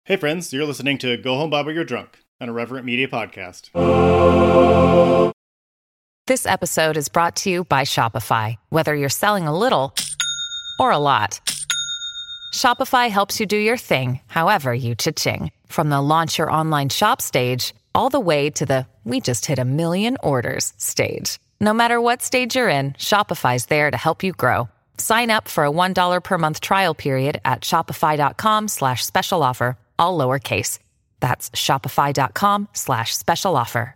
Hey friends, you're listening to Go Home Bible You're Drunk, an Irreverent Media podcast. This episode is brought to you by Shopify. Whether you're selling a little or a lot, Shopify helps you do your thing, however you cha-ching. From the launch your online shop stage, all the way to the we just hit 1 million orders stage. No matter what stage you're in, Shopify's there to help you grow. Sign up for a $1 per month trial period at shopify.com/special offer, all lowercase. That's shopify.com/special offer.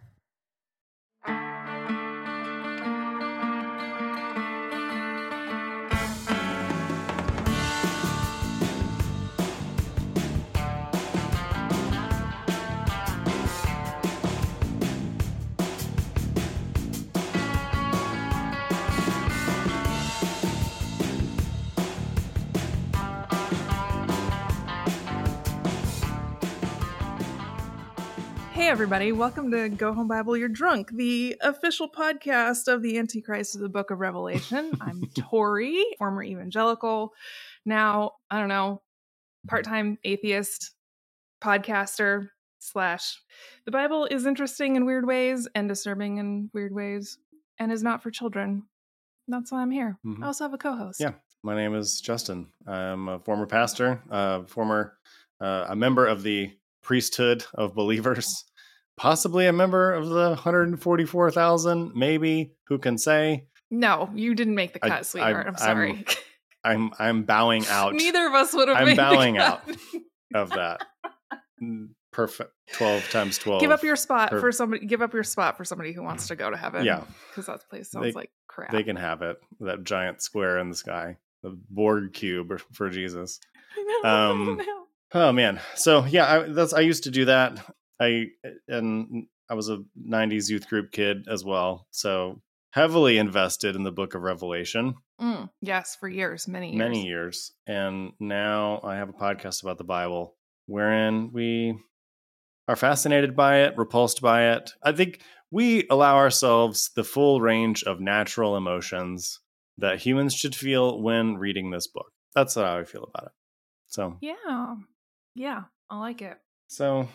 Hey everybody, welcome to Go Home Bible You're Drunk, the official podcast of the Antichrist of the Book of Revelation. I'm Tori, former evangelical, now, I don't know, part-time atheist, podcaster, / the Bible is interesting in weird ways and disturbing in weird ways and is not for children. That's why I'm here. I also have a co-host. Yeah, my name is Justin. I'm a former pastor, a member of the priesthood of believers, possibly a member of the 144,000, maybe, who can say? No, you didn't make the cut, sweetheart. I'm sorry. I'm bowing out. Neither of us would have made the cut. I'm bowing out of that. Perfect. 12 times 12. Give up your spot for somebody. Give up your spot for somebody who wants to go to heaven. Yeah, because that place sounds like crap. They can have it. That giant square in the sky, the Borg cube for Jesus. No. Oh man. So yeah, I used to do that. I was a 90s youth group kid as well. So heavily invested in the book of Revelation. Yes, for years, many years. And now I have a podcast about the Bible wherein we are fascinated by it, repulsed by it. I think we allow ourselves the full range of natural emotions that humans should feel when reading this book. That's how I feel about it. So yeah, I like it. So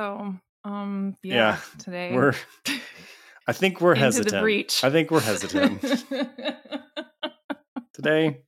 yeah. Today I think we're hesitant. The breach. I think we're hesitant today.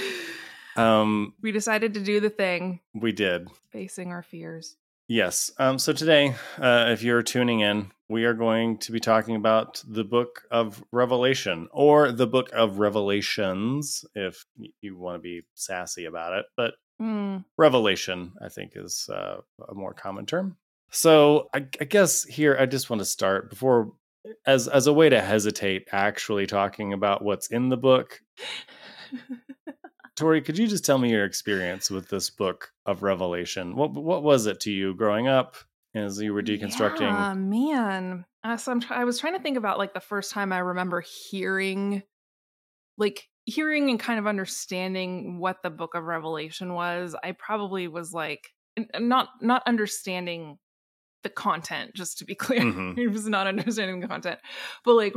We decided to do the thing. We did. Facing our fears. Yes. So today, if you're tuning in, we are going to be talking about the book of Revelation, or the book of Revelations, if you want to be sassy about it. But Revelation, I think, is a more common term. So I guess here I just want to start before, as a way to hesitate actually talking about what's in the book. Tori, could you just tell me your experience with this book of Revelation? What was it to you growing up as you were deconstructing? Yeah, man. So I was trying to think about like the first time I remember hearing and kind of understanding what the book of Revelation was. I probably was like not understanding the content, just to be clear. It was not understanding the content, but like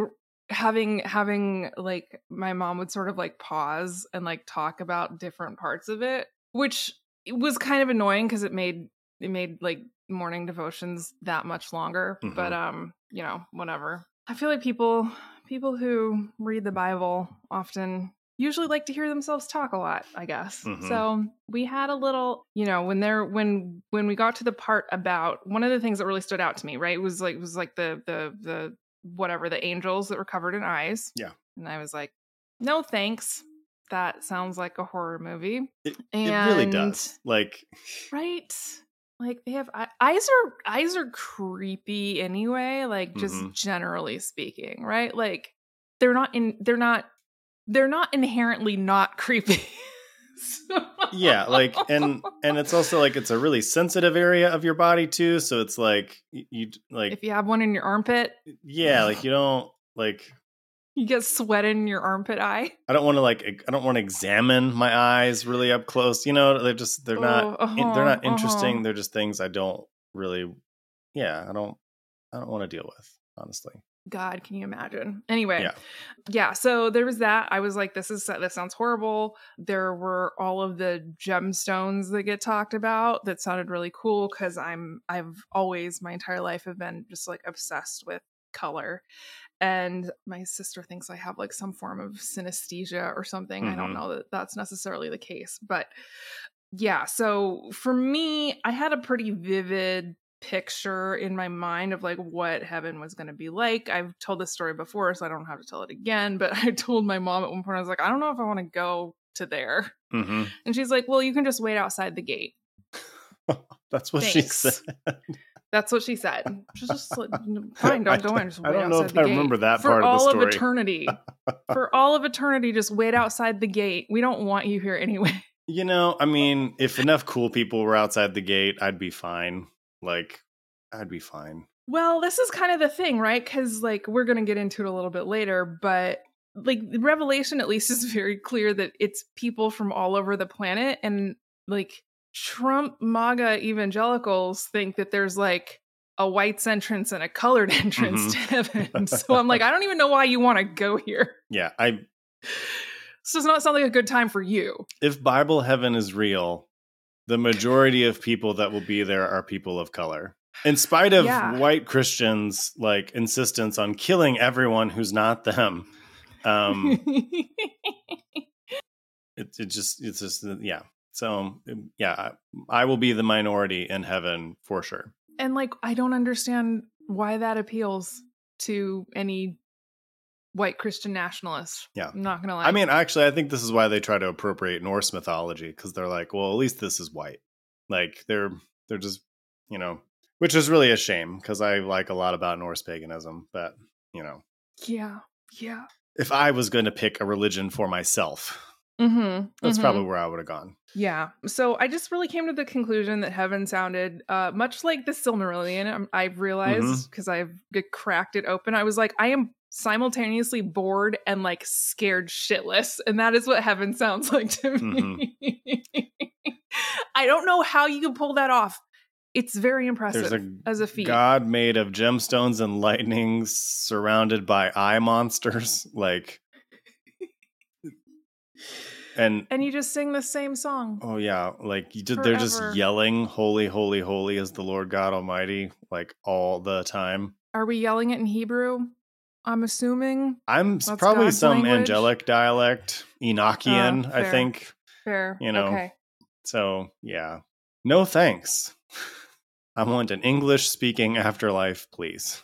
having like my mom would sort of like pause and like talk about different parts of it, which was kind of annoying because it made like morning devotions that much longer. But whatever. I feel like people who read the Bible often usually like to hear themselves talk a lot, I guess. So we had a little, when we got to the part about, one of the things that really stood out to me, right, was like the whatever, the angels that were covered in eyes. Yeah. And I was like, no thanks. That sounds like a horror movie. It really does. Like, right? Like they have eyes are creepy anyway, like just generally speaking, right? Like they're not inherently not creepy. Yeah, like and it's also like it's a really sensitive area of your body too, so it's like you like if you have one in your armpit, yeah, like you don't like you get sweat in your armpit eye. I don't want to examine my eyes really up close. They're not interesting. They're just things I don't really I don't want to deal with, honestly. God, can you imagine? Anyway, Yeah. so there was that. I was like, this sounds horrible. There were all of the gemstones that get talked about that sounded really cool because I've always my entire life have been just like obsessed with color. And my sister thinks I have like some form of synesthesia or something. I don't know that that's necessarily the case, but yeah. So for me, I had a pretty vivid picture in my mind of like what heaven was going to be like. I've told this story before, so I don't have to tell it again, but I told my mom at one point, I was like, I don't know if I want to go to there. And she's like, well, you can just wait outside the gate. That's what she said. That's what she said. She's just like, fine, don't go in. Just wait I don't know if outside the I gate. remember that For part of the all story. of eternity. For all of eternity, just wait outside the gate. We don't want you here anyway. You know, I mean, if enough cool people were outside the gate, I'd be fine. Like, I'd be fine. Well, this is kind of the thing, right? Because, like, we're going to get into it a little bit later, but, like, Revelation at least is very clear that it's people from all over the planet. And, like, Trump MAGA evangelicals think that there's, like, a white's entrance and a colored entrance to heaven. So I'm like, I don't even know why you want to go here. Yeah, So it's not sound like a good time for you. If Bible heaven is real, the majority of people that will be there are people of color. In spite of white Christians' like insistence on killing everyone who's not them, it's just yeah. So yeah, I will be the minority in heaven for sure. And like, I don't understand why that appeals to any white Christian nationalists. Yeah. I'm not going to lie. I mean, actually, I think this is why they try to appropriate Norse mythology, because they're like, well, at least this is white. Like they're just, you know, which is really a shame because I like a lot about Norse paganism, but you know. Yeah. If I was going to pick a religion for myself, that's probably where I would have gone. Yeah. So I just really came to the conclusion that heaven sounded much like the Silmarillion. I've realized because I've cracked it open. I was like, I am simultaneously bored and like scared shitless. And that is what heaven sounds like to me. I don't know how you can pull that off. It's very impressive as a feat. God made of gemstones and lightning surrounded by eye monsters. Like, and you just sing the same song. Oh yeah. Like they're just yelling, holy, holy, holy is the Lord God Almighty, like all the time. Are we yelling it in Hebrew? I'm assuming. I'm that's probably God's some language. Angelic dialect, Enochian, I think. Fair. You know. Okay. So yeah. No thanks. I want an English speaking afterlife, please.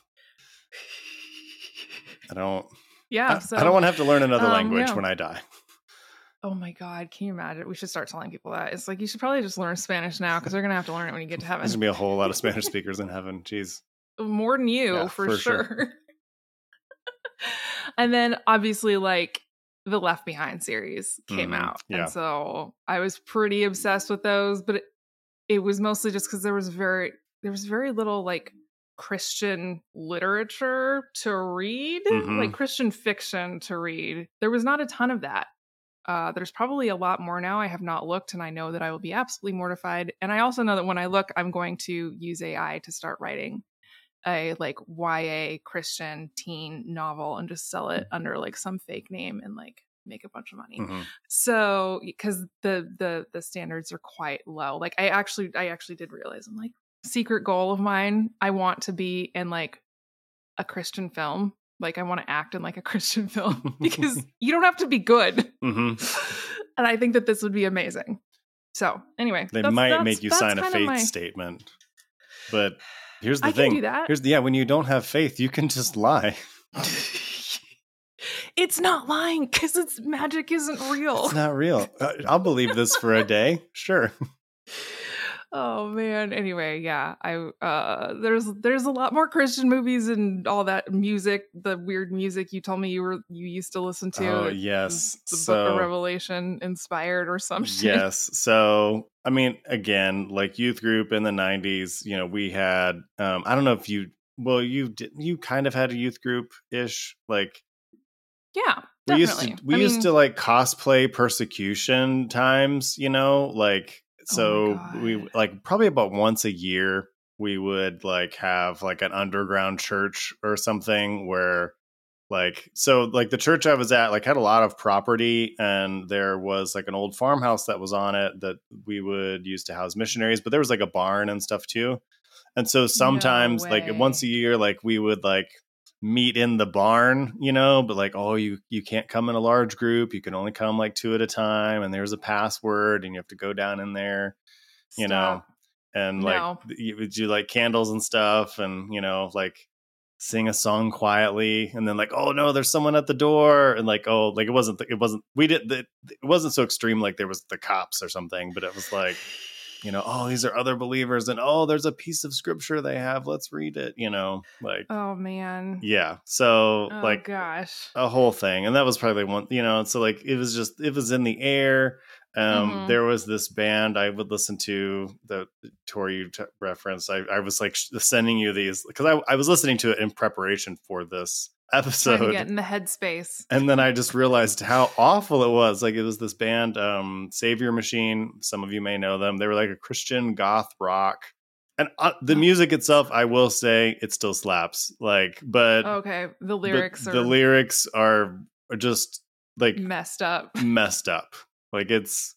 I don't want to have to learn another language when I die. Oh my God, can you imagine? We should start telling people that. It's like, you should probably just learn Spanish now because they're going to have to learn it when you get to heaven. There's going to be a whole lot of Spanish speakers in heaven. Jeez. More than you, for sure. And then obviously like the Left Behind series came out. Yeah. And so I was pretty obsessed with those, but it was mostly just because there was very little like Christian literature to read, like Christian fiction to read. There was not a ton of that. There's probably a lot more now. I have not looked, and I know that I will be absolutely mortified. And I also know that when I look, I'm going to use AI to start writing a like YA Christian teen novel and just sell it under like some fake name and like make a bunch of money. So because the standards are quite low. Like I actually did realize, I'm like, secret goal of mine, I want to be in like a Christian film. Like I want to act in like a Christian film because you don't have to be good. And I think that this would be amazing. So anyway, they might make you sign a faith statement, but here's the thing. I can do that. When you don't have faith, you can just lie. It's not lying because magic isn't real. It's not real. I'll believe this for a day. Sure. Oh man. Anyway, yeah. There's a lot more Christian movies and all that music, the weird music you told me you used to listen to. Oh, yes. The Book of Revelation inspired or some shit. Yes. So, I mean, again, like youth group in the 90s, you know, we had I don't know if you kind of had a youth group ish, like yeah. Definitely. We used to like cosplay persecution times, you know, like so we like probably about once a year we would like have like an underground church or something where like, so like the church I was at like had a lot of property, and there was like an old farmhouse that was on it that we would use to house missionaries, but there was like a barn and stuff too. And so No sometimes like once way. a year, like we would like meet in the barn, you know, but like, oh, you can't come in a large group. You can only come like two at a time. And there's a password and you have to go down in there, you know, Stop. and like No. you would do like candles and stuff and, you know, like sing a song quietly. And then like, oh no, there's someone at the door. And like, oh, like it wasn't so extreme. Like there was the cops or something, but it was like, you know, oh, these are other believers, and oh, there's a piece of scripture they have. Let's read it, you know, like, Oh man. yeah. So, Oh like, gosh. a whole thing. And that was probably one, you know, so like it was in the air. Mm-hmm. There was this band I would listen to, the Tori you referenced. I was like sending you these because I was listening to it in preparation for this Trying to get episode. in the headspace. And then I just realized how awful it was. Like it was this band, Savior Machine. Some of you may know them. They were like a Christian goth rock, and the music itself, I will say, it still slaps. Like, Okay. The but lyrics the are lyrics are just like messed up. messed up. Like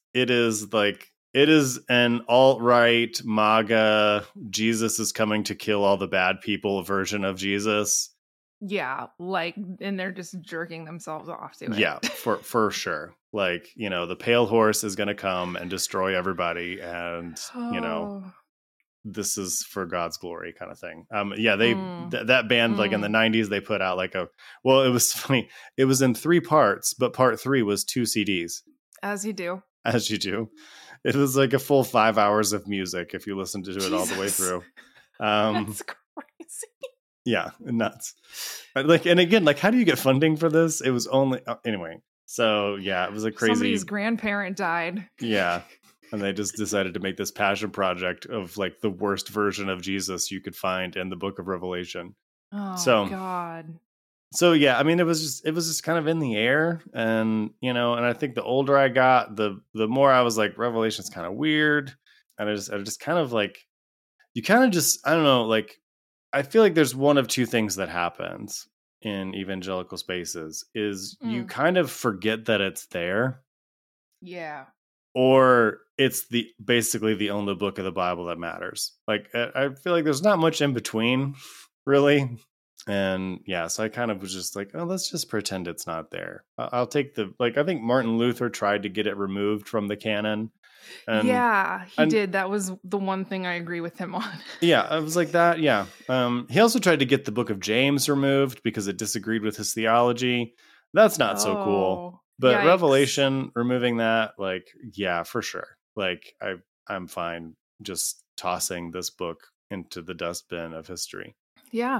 it is an alt-right MAGA Jesus is coming to kill all the bad people version of Jesus. Yeah, like, and they're just jerking themselves off to it. Yeah, for sure. Like, you know, the pale horse is going to come and destroy everybody, and you know, Oh. this is for God's glory kind of thing. Yeah, Mm. that band like in the 90s they put out like it was funny. It was in 3 parts, but part 3 was 2 CDs, As you do. as you do. It was like a full 5 hours of music if you listened to it all the way Jesus. through. That's crazy. Yeah, nuts. Like, and again, like, how do you get funding for this? It was only anyway. So yeah, it was a crazy. Somebody's grandparent died. Yeah, and they just decided to make this passion project of like the worst version of Jesus you could find in the Book of Revelation. Oh So God. so yeah, I mean, it was just kind of in the air, and you know, and I think the older I got, the more I was like, Revelation's kind of weird, and I just kind of like, you kind of just, I don't know, like. I feel like there's one of two things that happens in evangelical spaces is you kind of forget that it's there, Yeah. or it's basically the only book of the Bible that matters. Like I feel like there's not much in between, really. And yeah, so I kind of was just like, oh, let's just pretend it's not there. I'll take I think Martin Luther tried to get it removed from the canon. And yeah, he did. That was the one thing I agree with him on. yeah, I was like that. Yeah. He also tried to get the Book of James removed because it disagreed with his theology. That's not so cool. But Yikes. Revelation, removing that, like, yeah, for sure. Like, I'm fine just tossing this book into the dustbin of history. Yeah.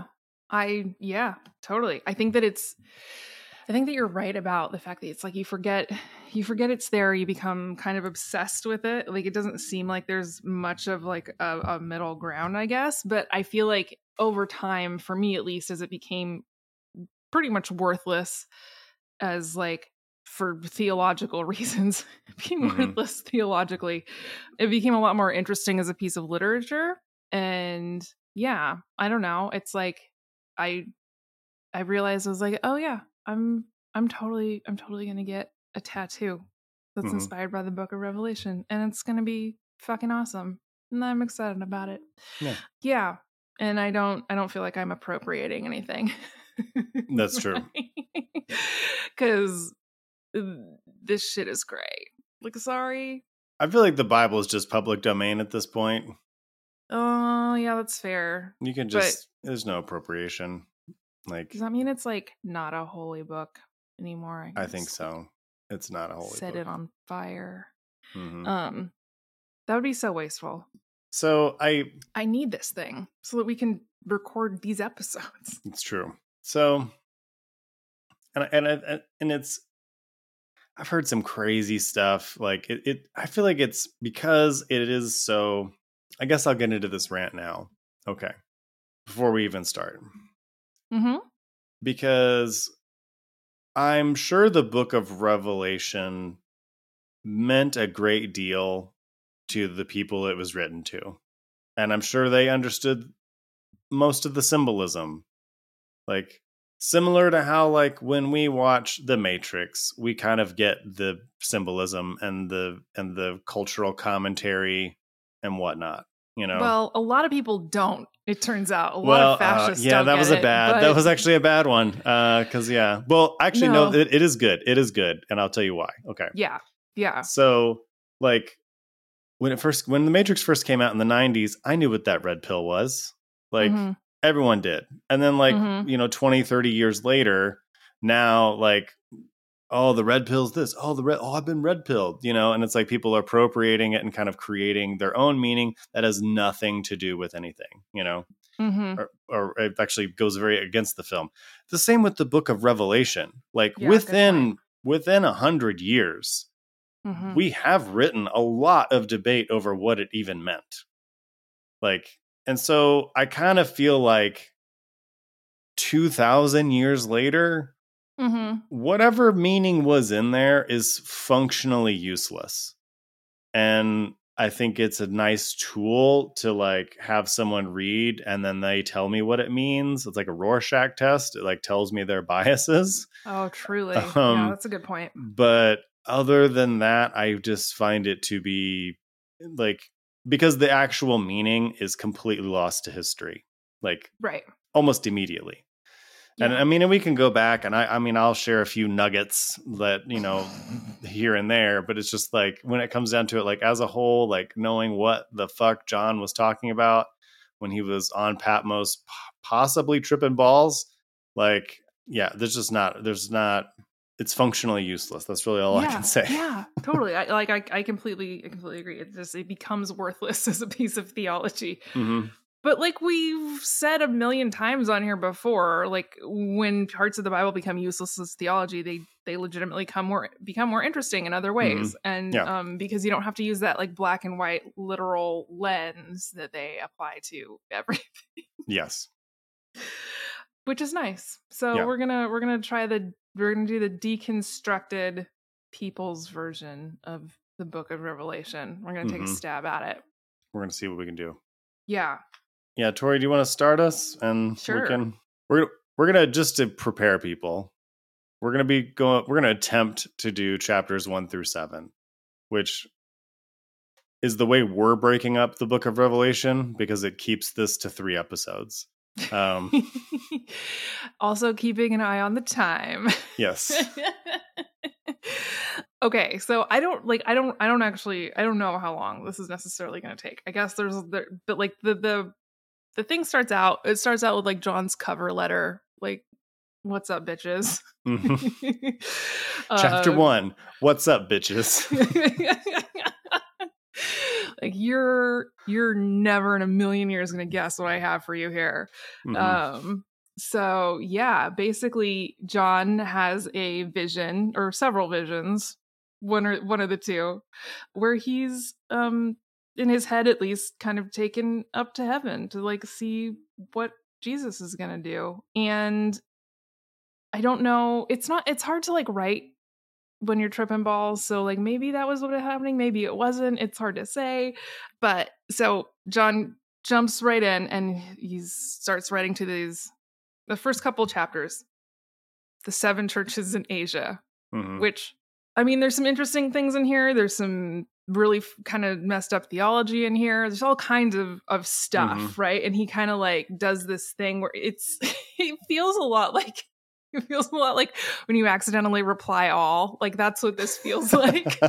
Totally. I think that you're right about the fact that it's like you forget it's there, you become kind of obsessed with it. Like it doesn't seem like there's much of like a middle ground, I guess. But I feel like over time, for me at least, as it became pretty much worthless as like for theological reasons, became worthless theologically, it became a lot more interesting as a piece of literature. And yeah, I don't know. It's like I realized I was like, oh yeah, I'm totally gonna get a tattoo that's inspired by the Book of Revelation, and it's gonna be fucking awesome, and I'm excited about it. Yeah, and I don't feel like I'm appropriating anything. That's true. Because this shit is great. Like, sorry. I feel like the Bible is just public domain at this point. Oh yeah, that's fair. You can just there's no appropriation. Like, does that mean it's like not a holy book anymore? I think so. It's not a holy Set book. it on fire. Mm-hmm. That would be so wasteful. So I need this thing so that we can record these episodes. It's true. So, and it's, I've heard some crazy stuff. Like I feel like it's because it is so. I guess I'll get into this rant now. Okay, before we even start. Mm-hmm. Because I'm sure the Book of Revelation meant a great deal to the people it was written to. and I'm sure they understood most of the symbolism. Like, similar to how, like, when we watch The Matrix, we kind of get the symbolism and the cultural commentary and whatnot, you know? Well, a lot of people don't. It turns out a lot of fascists. Yeah, don't that get was that was actually a bad one. Because well, actually, no, it is good. It is good, and I'll tell you why. Okay. Yeah. So, like, when The Matrix first came out in the 90s, I knew what that red pill was. Like, everyone did. And then, like, 20, 30 years later, now, like, oh, the red pill's this. Oh, I've been red pilled, and it's like people are appropriating it and kind of creating their own meaning that has nothing to do with anything, or it actually goes very against the film. The same with the Book of Revelation. Like, within 100 years, we have written a lot of debate over what it even meant. Like, and so I kind of feel like 2,000 years later, whatever meaning was in there is functionally useless. And I think it's a nice tool to, like, have someone read and then they tell me what it means. It's like a Rorschach test. It, like, tells me their biases. Oh, truly. Yeah, that's a good point. But other than that, I just find it to be, like, because the actual meaning is completely lost to history, like, right, almost immediately. Yeah. And I mean, and we can go back and I'll share a few nuggets that, here and there, but it's just like, when it comes down to it, like, as a whole, like, knowing what the fuck John was talking about when he was on Patmos, possibly tripping balls, like, yeah, there's not, it's functionally useless. That's really all I can say. Yeah, totally. I completely agree. It becomes worthless as a piece of theology. But, like, we've said a million times on here before, like, when parts of the Bible become useless as theology, they legitimately become more interesting in other ways. And because you don't have to use that, like, black and white literal lens that they apply to everything. Yes. Which is nice. So we're gonna do the deconstructed people's version of the Book of Revelation. We're gonna take a stab at it. We're gonna see what we can do. Yeah, Tori, do you want to start us? And sure. We're gonna, just to prepare people, we're gonna attempt to do chapters 1 through 7, which is the way we're breaking up the Book of Revelation, because it keeps this to 3 episodes. Also keeping an eye on the time. Yes. Okay, so I don't know how long this is necessarily going to take. I guess but, like, the thing starts out with, like, John's cover letter, like, what's up, bitches? Chapter 1, what's up, bitches? Like, you're never in a million years going to guess what I have for you here. So yeah, basically John has a vision, or several visions, one of the two, where he's in his head at least kind of taken up to heaven to, like, see what Jesus is going to do. And I don't know, it's hard to, like, write when you're tripping balls. So, like, maybe that was what was happening. Maybe it wasn't. It's hard to say. But so John jumps right in and he starts writing to the first couple chapters, the 7 churches in Asia, which, I mean, there's some interesting things in here. There's some really kind of messed up theology in here. There's all kinds of stuff, right? And he kind of, like, does this thing where it feels a lot like when you accidentally reply all. Like, that's what this feels like.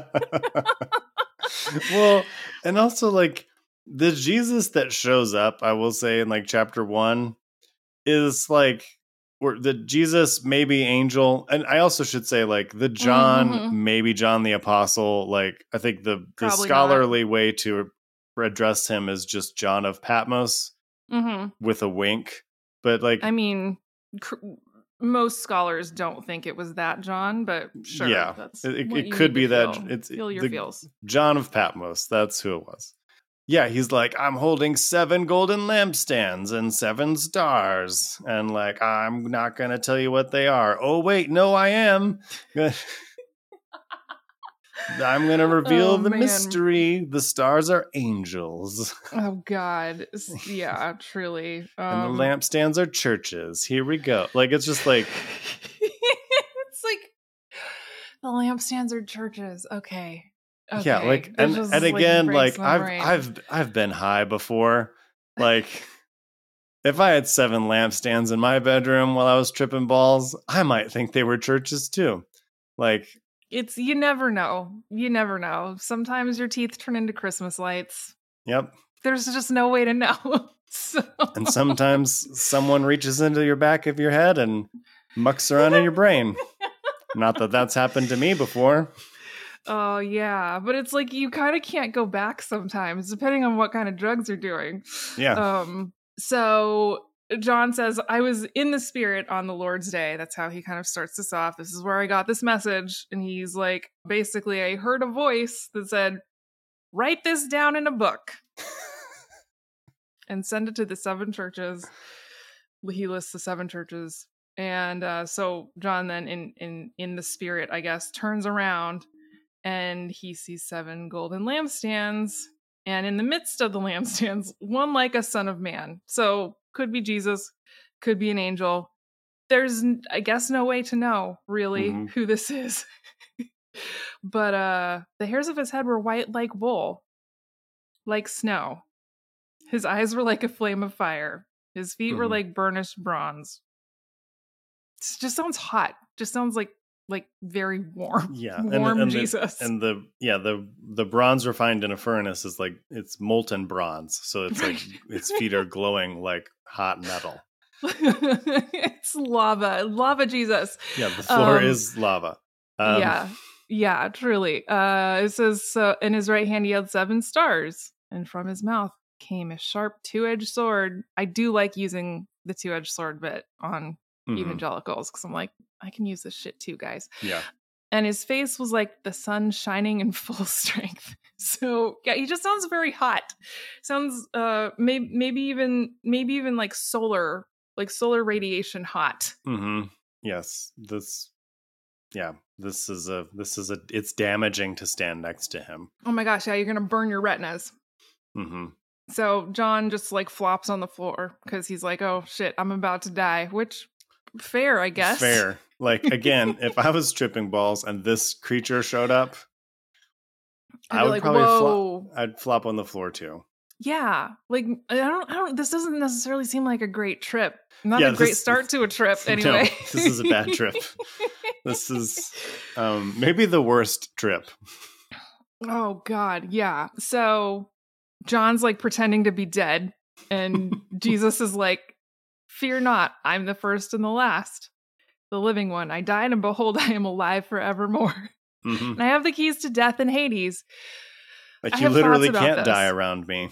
Well, and also, like, the Jesus that shows up, I will say, in, like, chapter 1 is, like, or the Jesus, maybe angel. And I also should say, like, the John, maybe John the Apostle. Like, I think the scholarly way to address him is just John of Patmos with a wink. But, like, I mean, most scholars don't think it was that John, but sure. Yeah, it could be that it's feel your feels. John of Patmos. That's who it was. Yeah, he's like, I'm holding 7 golden lampstands and 7 stars. And, like, I'm not going to tell you what they are. Oh, wait, no, I am. I'm going to reveal Oh, the man. mystery. The stars are angels. Oh God. Yeah, truly. And the lampstands are churches. Here we go. Like, it's just like, it's like the lampstands are churches. Okay. yeah, like, That and just, again, breaks like my brain. I've been high before. Like, if I had 7 lampstands in my bedroom while I was tripping balls, I might think they were churches too. Like, You never know. You never know. Sometimes your teeth turn into Christmas lights. yep. There's just no way to know. So. And sometimes someone reaches into your back of your head and mucks around in your brain. Not that that's happened to me before. Oh, yeah. But it's like you kind of can't go back sometimes, depending on what kind of drugs you're doing. Yeah. So John says, I was in the spirit on the Lord's day. That's how he kind of starts this off. This is where I got this message. And he's like, basically, I heard a voice that said, write this down in a book and send it to the 7 churches. He lists the 7 churches. And so John then in the spirit, I guess, turns around and he sees 7 golden lampstands. And in the midst of the lampstands, one like a son of man. So could be Jesus, could be an angel. There's, I guess, no way to know really who this is. But the hairs of his head were white like wool, like snow. His eyes were like a flame of fire. His feet were like burnished bronze. It just sounds hot. Just sounds like very warm. Yeah, warm and Jesus. The bronze refined in a furnace is like, it's molten bronze, so it's like its feet are glowing like hot metal. It's lava Jesus. Yeah, the floor is lava. Yeah, truly. It says, in his right hand he held 7 stars, and from his mouth came a sharp 2-edged sword. I do like using the 2-edged sword bit on evangelicals because I'm like, I can use this shit too, guys. Yeah. And his face was like the sun shining in full strength. So yeah, he just sounds very hot. Sounds maybe even like solar radiation hot. Yes. It's damaging to stand next to him. Oh my gosh, yeah, you're gonna burn your retinas. So John just like flops on the floor because he's like, oh shit, I'm about to die, which fair, I guess. Fair. Like, again, if I was tripping balls and this creature showed up, I would probably I'd flop on the floor too. Yeah. Like, I don't, this doesn't necessarily seem like a great trip. Not a great start to a trip anyway. No, this is a bad trip. This is maybe the worst trip. Oh God. Yeah. So John's like pretending to be dead and Jesus is like, fear not, I'm the first and the last, the living one. I died and behold, I am alive forevermore. And I have the keys to death and Hades. Like, you literally can't die around me.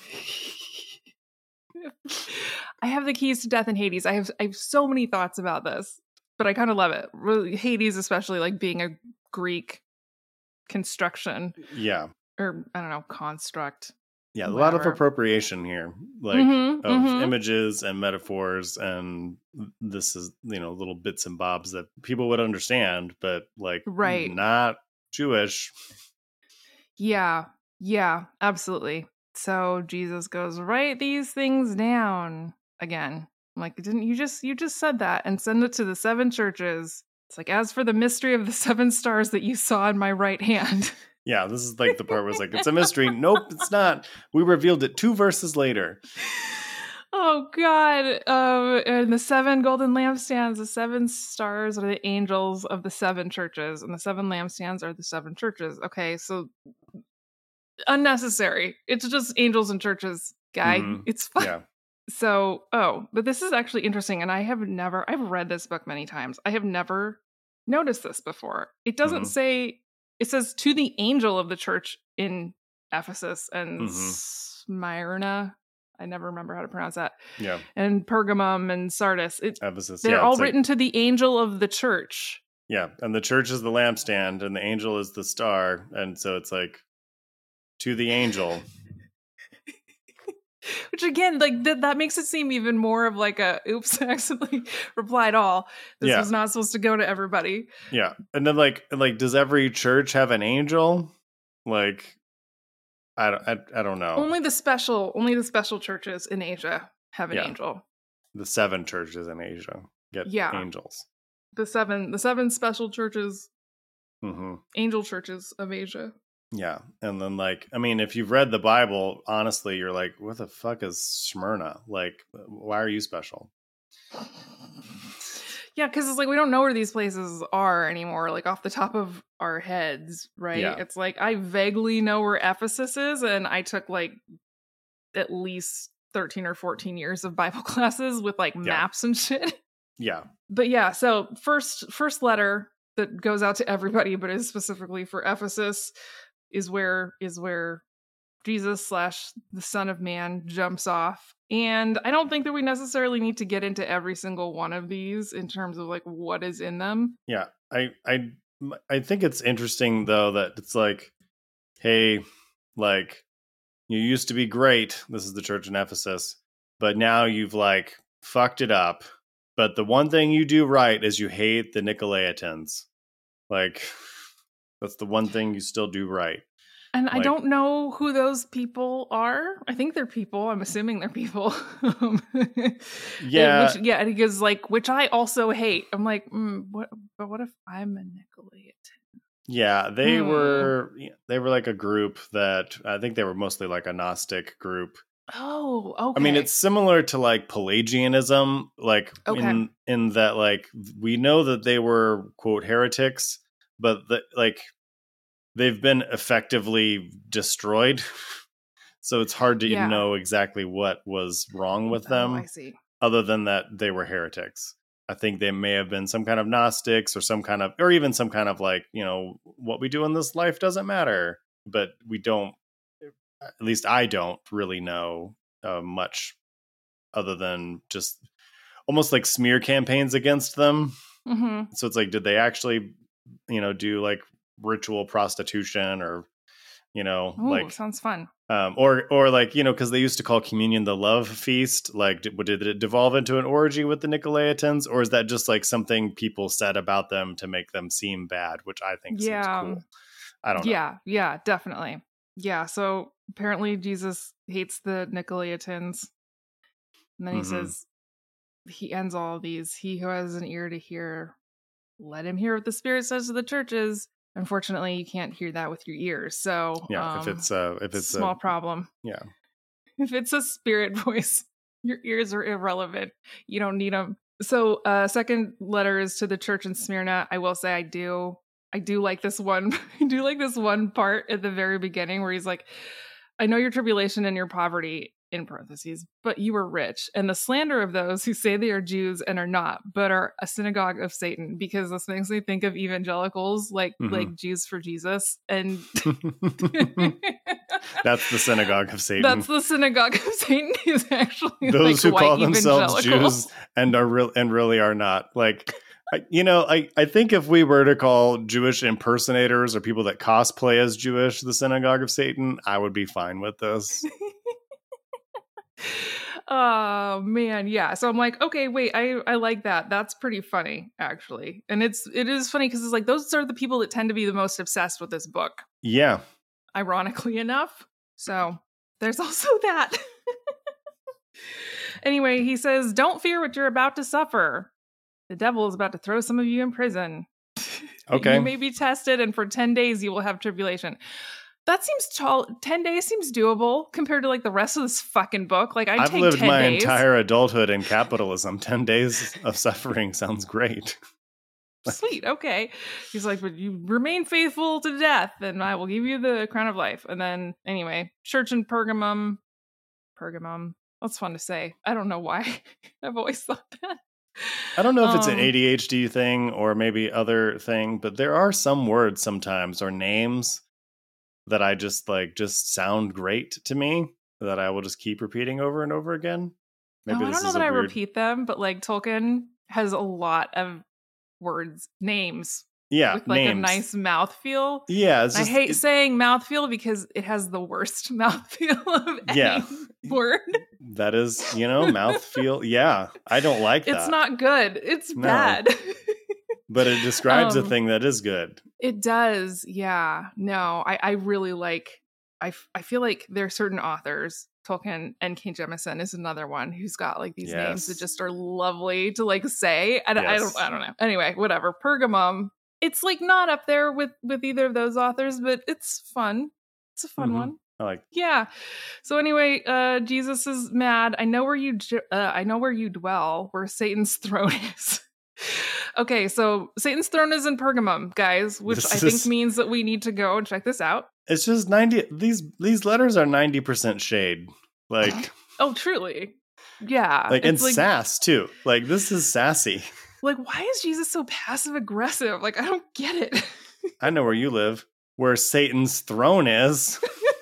I have the keys to death and Hades. I have so many thoughts about this, but I kind of love it. Really, Hades, especially, like being a Greek construction. Yeah. Or, I don't know, construct. Yeah, whatever. A lot of appropriation here, like of images and metaphors, and this is, little bits and bobs that people would understand, but like not Jewish. Yeah, absolutely. So Jesus goes, write these things down again. I'm like, didn't you just said that and send it to the 7 churches? It's like, as for the mystery of the 7 stars that you saw in my right hand. Yeah, this is like the part where it's like, it's a mystery. Nope, it's not. We revealed it 2 verses later. Oh, God. And the 7 golden lampstands, the 7 stars are the angels of the 7 churches, and the 7 lampstands are the 7 churches. Okay, so unnecessary. It's just angels and churches, guy. It's fine. Yeah. So, but this is actually interesting, and I've read this book many times. I have never noticed this before. It doesn't say... It says to the angel of the church in Ephesus and Smyrna. I never remember how to pronounce that. Yeah. And Pergamum and Sardis. Ephesus. They're all written to the angel of the church. Yeah. And the church is the lampstand and the angel is the star. And so it's like, to the angel. Which again, like that makes it seem even more of like a oops, I accidentally replied all. This was not supposed to go to everybody. Yeah. And then like does every church have an angel? Like I don't know. Only the special churches in Asia have an angel. The 7 churches in Asia get angels. The seven special churches, angel churches of Asia. Yeah. And then like, I mean, if you've read the Bible, honestly, you're like, what the fuck is Smyrna? Like, why are you special? Yeah, because it's like we don't know where these places are anymore, like off the top of our heads, right? Yeah. It's like I vaguely know where Ephesus is, and I took like at least 13 or 14 years of Bible classes with like maps and shit. Yeah. But yeah, so first letter that goes out to everybody, but is specifically for Ephesus, is where Jesus / the Son of Man jumps off. And I don't think that we necessarily need to get into every single one of these in terms of like what is in them. Yeah. I think it's interesting though that it's like, hey, like you used to be great. This is the church in Ephesus, but now you've like fucked it up. But the one thing you do right is you hate the Nicolaitans. Like that's the one thing you still do right. And I don't know who those people are. I think they're people. I'm assuming they're people. Yeah. Because like, which I also hate. I'm like, what if I'm a Nicolaitan? Yeah, they were like a group that I think they were mostly like a Gnostic group. Oh, okay. I mean, it's similar to like Pelagianism, like in that like we know that they were quote heretics, but like they've been effectively destroyed. So it's hard to know exactly what was wrong with them. I see. Other than that, they were heretics. I think they may have been some kind of Gnostics or even some kind of like, what we do in this life doesn't matter. But we don't, at least I don't really know much other than just almost like smear campaigns against them. Mm-hmm. So it's like, did they actually, do like ritual prostitution or, like sounds fun. Or like, because they used to call communion the love feast. Like, did it devolve into an orgy with the Nicolaitans, or is that just like something people said about them to make them seem bad, which I think seems cool. I don't know. Yeah, definitely. Yeah, so apparently Jesus hates the Nicolaitans. And then he says, he ends all of these. He who has an ear to hear, let him hear what the Spirit says to the churches. Unfortunately, you can't hear that with your ears. So yeah, if it's a small problem. Yeah. If it's a spirit voice, your ears are irrelevant. You don't need them. So second letter is to the church in Smyrna. I will say I do like this one. I do like this one part at the very beginning where he's like, I know your tribulation and your poverty, in parentheses, but you are rich, and the slander of those who say they are Jews and are not, but are a synagogue of Satan, because this makes me think of evangelicals like Jews for Jesus. And that's the synagogue of Satan. That's the synagogue of Satan is actually those who call themselves Jews and are really are not. Like, I think if we were to call Jewish impersonators or people that cosplay as Jewish the synagogue of Satan, I would be fine with this. Oh man, yeah. So I'm like, okay, wait, I like that. That's pretty funny, actually. And it is funny because it's like those are the people that tend to be the most obsessed with this book. Yeah. Ironically enough. So there's also that. Anyway, he says, don't fear what you're about to suffer. The devil is about to throw some of you in prison. Okay. You may be tested, and for 10 days you will have tribulation. That seems tall. 10 days seems doable compared to like the rest of this fucking book. Like I've lived my entire adulthood in capitalism. 10 days of suffering sounds great. Sweet. Okay. He's like, but you remain faithful to death and I will give you the crown of life. And then anyway, church in Pergamum. That's fun to say. I don't know why. I've always thought that. I don't know if it's an ADHD thing or maybe other thing, but there are some words sometimes or names that I just sound great to me that I will just keep repeating over and over again. Maybe I don't know that I repeat them, but like Tolkien has a lot of words, names Yeah, with like names. a nice mouthfeel. Yeah, it's I just, hate saying mouthfeel because it has the worst mouthfeel of any word. That is, mouthfeel. Yeah, I don't like that. It's not good. It's No. bad. But it describes a thing that is good. It does. Yeah. No, I really like, I feel like there are certain authors, Tolkien and King Jemisin is another one who's got like these names that just are lovely to like say. And I don't know. Anyway, whatever. Pergamum. It's like not up there with either of those authors, but it's fun. It's a fun one. I like. Yeah. So anyway, Jesus is mad. I know where you dwell, where Satan's throne is. Okay, so Satan's throne is in Pergamum, guys, which I think means that we need to go and check this out. It's just 90. These letters are 90% shade. Like, oh, truly, yeah. Like, and like, sass too. Like, this is sassy. Like, why is Jesus so passive aggressive? Like, I don't get it. I know where you live, where Satan's throne is.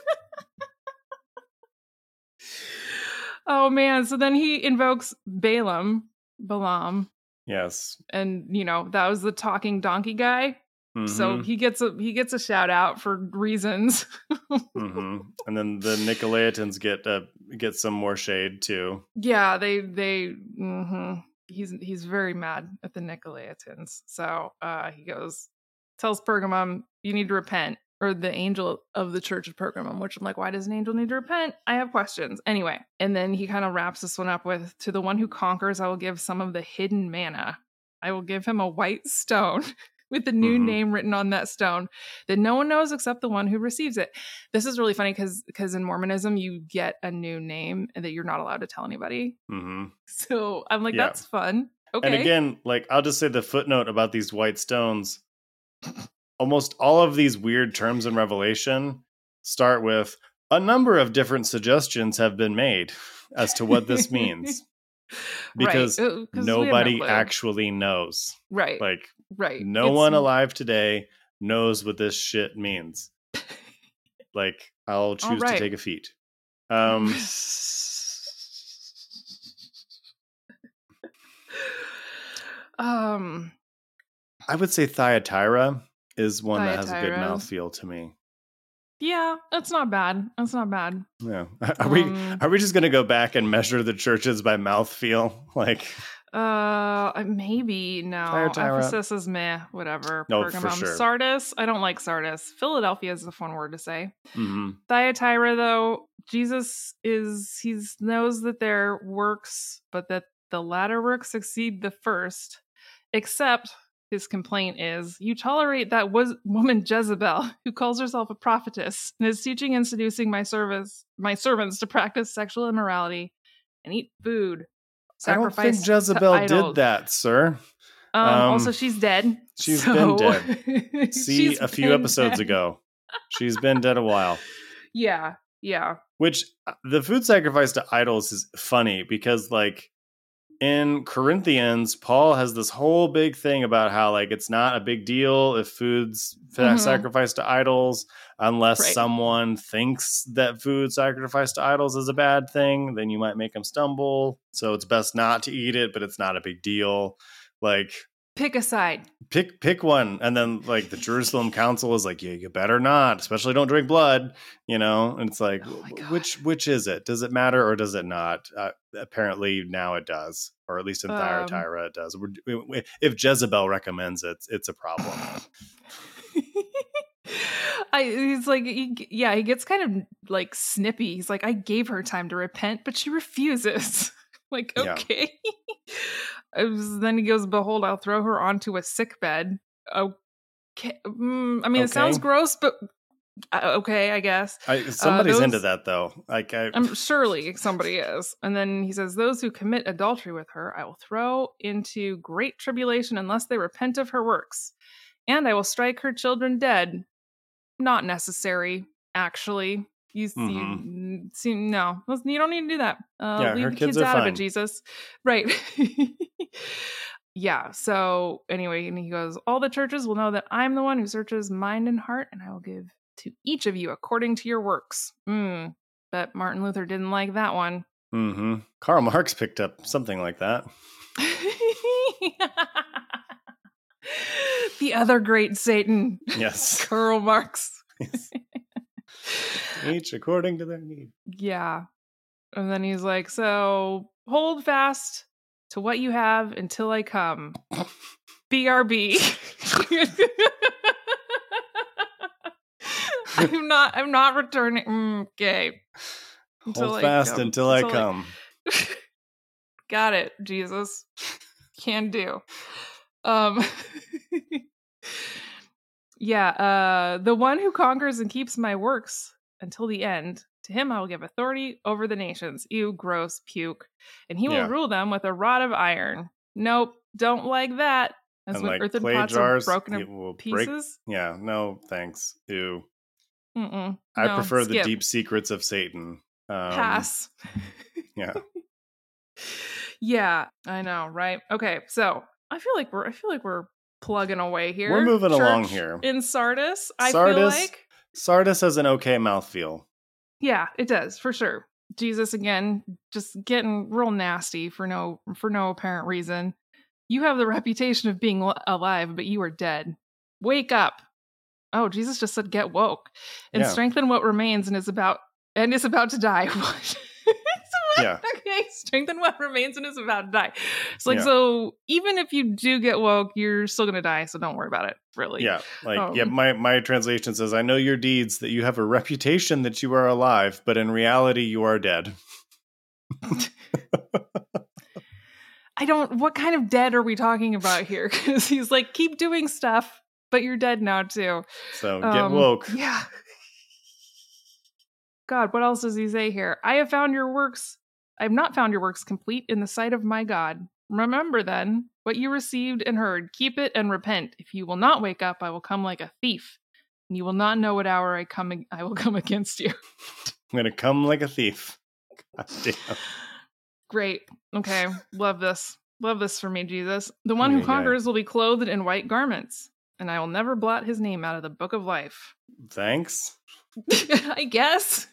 Oh man! So then he invokes Balaam. Yes. And that was the talking donkey guy. Mm-hmm. So he gets a shout out for reasons. Mm-hmm. And then the Nicolaitans get some more shade too. Yeah, they mm-hmm. He's very mad at the Nicolaitans. So he tells Pergamum, you need to repent, or the angel of the church of Pergamum, which I'm like, why does an angel need to repent? I have questions. Anyway, and then he kind of wraps this one up with, to the one who conquers, I will give some of the hidden manna. I will give him a white stone with the new name written on that stone that no one knows except the one who receives it. This is really funny because in Mormonism, you get a new name that you're not allowed to tell anybody. Mm-hmm. So I'm like, that's fun. Okay. And again, like, I'll just say the footnote about these white stones. Almost all of these weird terms in Revelation start with a number of different suggestions have been made as to what this means. Because nobody actually knows. Right. Like, right. No one alive today knows what this shit means. Like, I'll choose to take a feat. I would say Thyatira is one that has a good mouthfeel to me. Yeah, that's not bad. Yeah. Are we just going to go back and measure the churches by mouthfeel? Like, maybe no. Thyatira. Ephesus is meh, whatever. No, Pergamum. for sure. Sardis, I don't like Sardis. Philadelphia is a fun word to say. Mm-hmm. Thyatira, though, Jesus he knows that their works, but that the latter works exceed the first, except his complaint is, you tolerate that woman Jezebel, who calls herself a prophetess and is teaching and seducing my servants to practice sexual immorality and eat food. I don't think Jezebel did that, sir. Also, she's dead. She's been dead. See, a few episodes ago. She's been dead a while. Yeah. Which, the food sacrifice to idols is funny because, like, in Corinthians, Paul has this whole big thing about how, like, it's not a big deal if food's sacrificed to idols, unless someone thinks that food sacrificed to idols is a bad thing, then you might make them stumble. So it's best not to eat it, but it's not a big deal. Like, pick a side. Pick one. And then, like, the Jerusalem Council is like, yeah, you better not, especially don't drink blood, and it's like, which is it? Does it matter or does it not? Apparently now it does, or at least in Thyatira it does. If Jezebel recommends it, it's a problem. He's like, he gets kind of like snippy. He's like, I gave her time to repent, but she refuses. Like, okay. Then he goes, behold, I'll throw her onto a sick bed. Okay. It sounds gross, but okay, I guess. Somebody's into that, though. I'm surely somebody is. And then he says, those who commit adultery with her, I will throw into great tribulation unless they repent of her works. And I will strike her children dead. Not necessary, actually. You don't need to do that. Leave her the kids kids out fine. of it, Jesus. Right. Yeah. So anyway, and he goes, all the churches will know that I'm the one who searches mind and heart, and I will give to each of you according to your works. But Martin Luther didn't like that one. Mm-hmm. Karl Marx picked up something like that. The other great Satan. Yes. Karl Marx. Yes. Each according to their need. Yeah. And then he's like, so hold fast to what you have until I come. BRB. I'm not returning. Okay. Hold fast until I come. Got it, Jesus. Can do. Yeah, the one who conquers and keeps my works until the end, to him I will give authority over the nations. Ew, gross, puke. And he will rule them with a rod of iron. Nope, don't like that. That's when earthen pots are broken to pieces. Yeah, no, thanks. Ew. Mm-mm. I prefer the deep secrets of Satan. Pass. Yeah. Yeah, I know, right? Okay, so I feel like we're plugging away here. We're moving along here. In Sardis, I feel like Sardis has an okay mouthfeel. Yeah, it does, for sure. Jesus again, just getting real nasty for no apparent reason. You have the reputation of being alive, but you are dead. Wake up. Oh, Jesus just said get woke and strengthen what remains and is about to die. What? Yeah. Okay, strengthen what remains and is about to die. It's like, so even if you do get woke, you're still going to die, so don't worry about it, really. Yeah, my translation says, I know your deeds, that you have a reputation that you are alive, but in reality you are dead. What kind of dead are we talking about here? Because he's like, keep doing stuff, but you're dead now too. So get woke. Yeah. God, what else does he say here? I have not found your works complete in the sight of my God. Remember then what you received and heard. Keep it and repent. If you will not wake up, I will come like a thief, and you will not know what hour I will come against you. I'm going to come like a thief. God damn. Great. Okay. Love this. Love this for me, Jesus. The one who conquers will be clothed in white garments, and I will never blot his name out of the book of life. Thanks. I guess.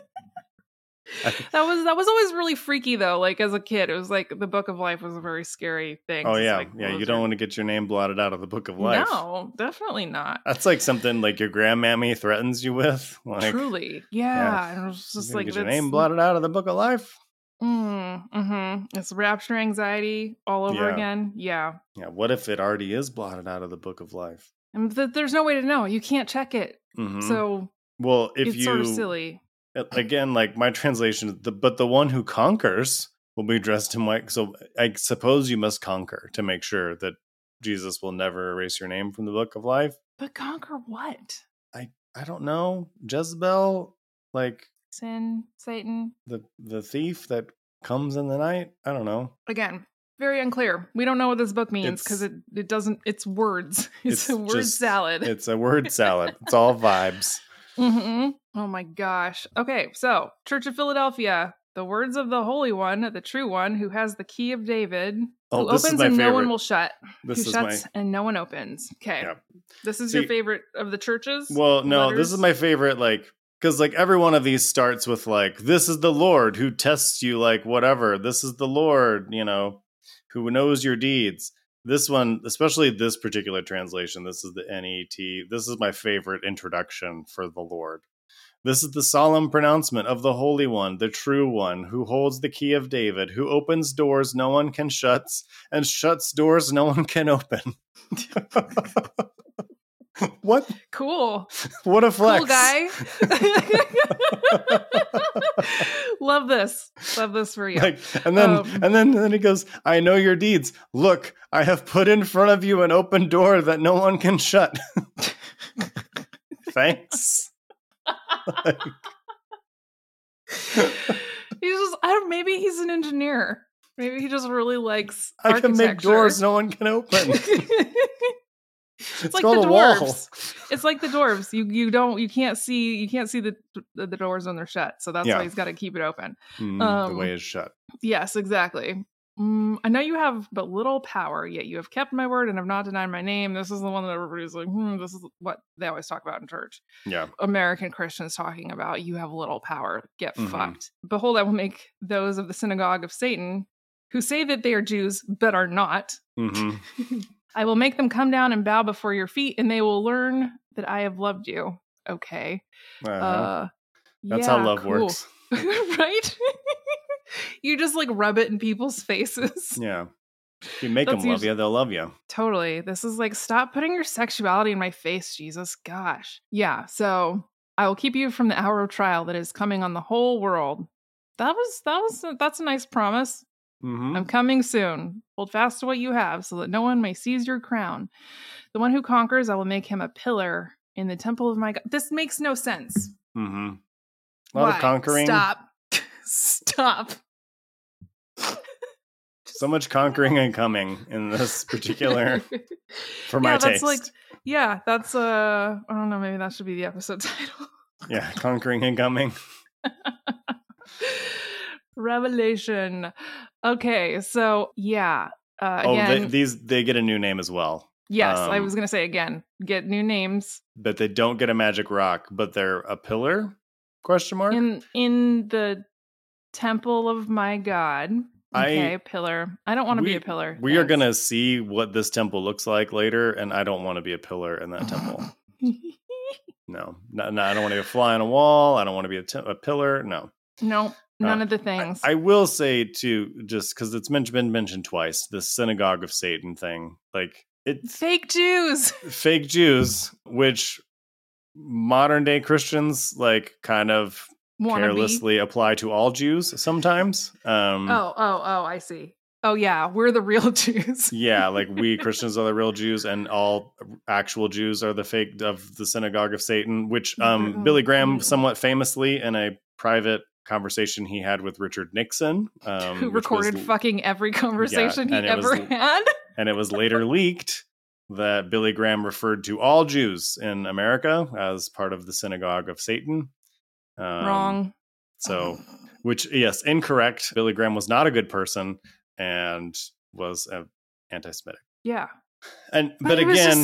That was always really freaky though. Like as a kid, it was like the book of life was a very scary thing. Oh yeah, like, you don't want to get your name blotted out of the book of life. No, definitely not. That's like something like your grandmammy threatens you with. Like, truly, yeah. And it was just like get your name blotted out of the book of life. It's rapture anxiety all over again. Yeah. Yeah. What if it already is blotted out of the book of life? And there's no way to know. You can't check it. Mm-hmm. So well, if it's sort of silly. Again, like my translation, but the one who conquers will be dressed in white. So I suppose you must conquer to make sure that Jesus will never erase your name from the book of life. But conquer what? I don't know. Jezebel, like sin, Satan, the thief that comes in the night. I don't know. Again, very unclear. We don't know what this book means because it doesn't. It's words. It's a word salad. It's a word salad. It's all vibes. Mm-hmm. Oh my gosh. Okay, so Church of Philadelphia, the words of the Holy One, the true one, who has the key of David, who opens and favorite. No one will shut, who shuts and no one opens. Okay, this is your favorite of the churches? Well, no, letters? This is my favorite, like, because like every one of these starts with like, this is the Lord who tests you, like whatever. This is the Lord, who knows your deeds. This one, especially this particular translation, this is the NET. This is my favorite introduction for the Lord. This is the solemn pronouncement of the Holy One, the true one, who holds the key of David, who opens doors no one can shut, and shuts doors no one can open. What? Cool. What a flex. Cool guy. Love this. Love this for you. And then he goes, I know your deeds. Look, I have put in front of you an open door that no one can shut. Thanks. Maybe he's an engineer. Maybe he just really likes I can make doors no one can open. It's like the dwarves. It's like the dwarves. You can't see the doors when they're shut. So that's why he's got to keep it open. The way is shut. Yes, exactly. I know you have but little power, yet you have kept my word and have not denied my name. This is the one that everybody's like, this is what they always talk about in church. Yeah. American Christians talking about you have little power. Get fucked. Behold, I will make those of the synagogue of Satan who say that they are Jews but are not. I will make them come down and bow before your feet, and they will learn that I have loved you. Okay. That's how love works. Right? You just like rub it in people's faces. Yeah. If you make them love you, they'll love you. Totally. This is like, stop putting your sexuality in my face, Jesus. Gosh. Yeah. So I will keep you from the hour of trial that is coming on the whole world. That's a nice promise. Mm-hmm. I'm coming soon. Hold fast to what you have so that no one may seize your crown. The one who conquers, I will make him a pillar in the temple of my God. This makes no sense. Mm-hmm. A lot of conquering. Stop. So much conquering and coming in this particular, for my taste. That's I don't know, maybe that should be the episode title. Yeah, conquering and coming. Revelation. Okay, so yeah. Again, they get a new name as well. Yes, I was going to say again, get new names. But they don't get a magic rock, but they're a pillar? Question mark? In the temple of my God. Okay, pillar. I don't want to be a pillar. We are going to see what this temple looks like later, and I don't want to be a pillar in that temple. No, I don't want to be a fly on a wall. I don't want to be a pillar. No. No, none of the things. I will say, too, just because it's been mentioned twice, the synagogue of Satan thing. Like, it's fake Jews. Fake Jews, which modern day Christians, like, kind of carelessly apply to all Jews sometimes. I see. Oh yeah, we're the real Jews. Yeah, like we Christians are the real Jews, and all actual Jews are the fake of the synagogue of Satan, which Billy Graham somewhat famously in a private conversation he had with Richard Nixon, who recorded fucking every conversation he ever had. And it was later leaked that Billy Graham referred to all Jews in America as part of the synagogue of Satan. Wrong. So, which, yes, incorrect. Billy Graham was not a good person and was anti-Semitic. Yeah. But again,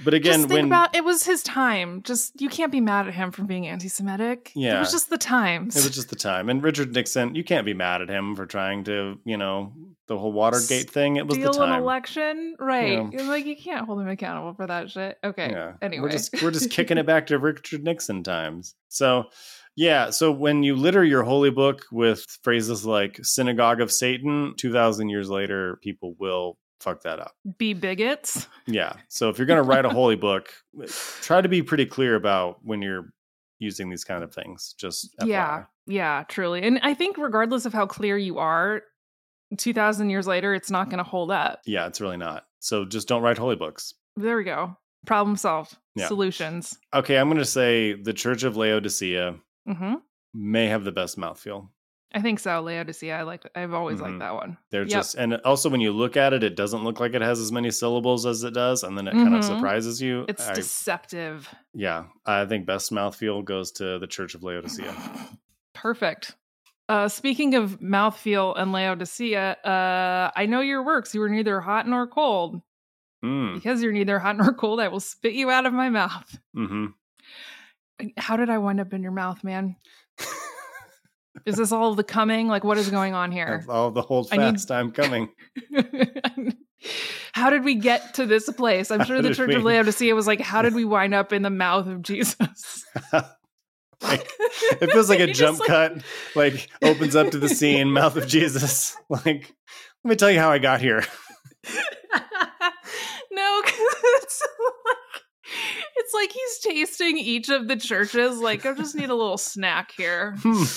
it was his time. Just, you can't be mad at him for being anti-Semitic. Yeah. It was just the times. It was just the time. And Richard Nixon, you can't be mad at him for trying to, the whole Watergate thing. It was the time. Steal an election, right? Yeah. Like, you can't hold him accountable for that shit. Okay. Yeah. Anyway, we're just kicking it back to Richard Nixon times. So. Yeah, so when you litter your holy book with phrases like synagogue of Satan, 2,000 years later, people will fuck that up. Be bigots. Yeah, so if you're going to write a holy book, try to be pretty clear about when you're using these kind of things. Just FYI. Yeah, truly. And I think regardless of how clear you are, 2,000 years later, it's not going to hold up. Yeah, it's really not. So just don't write holy books. There we go. Problem solved. Yeah. Solutions. Okay, I'm going to say the Church of Laodicea may have the best mouthfeel. I think so. Laodicea. I've always liked that one. They're just, and also when you look at it, it doesn't look like it has as many syllables as it does, and then it kind of surprises you. It's deceptive. Yeah, I think best mouthfeel goes to the Church of Laodicea. Perfect. Speaking of mouthfeel and Laodicea, I know your works. You were neither hot nor cold. Because you're neither hot nor cold, I will spit you out of my mouth. Mm-hmm. How did I wind up in your mouth, man? Is this all of the coming? Like, what is going on here? That's all the hold fast, I'm coming. How did we get to this place? I'm sure the Church of Laodicea was like, how did we wind up in the mouth of Jesus? It feels like a jump cut, like opens up to the scene, mouth of Jesus. Like, let me tell you how I got here. No, because it's like he's tasting each of the churches. Like, I just need a little snack here.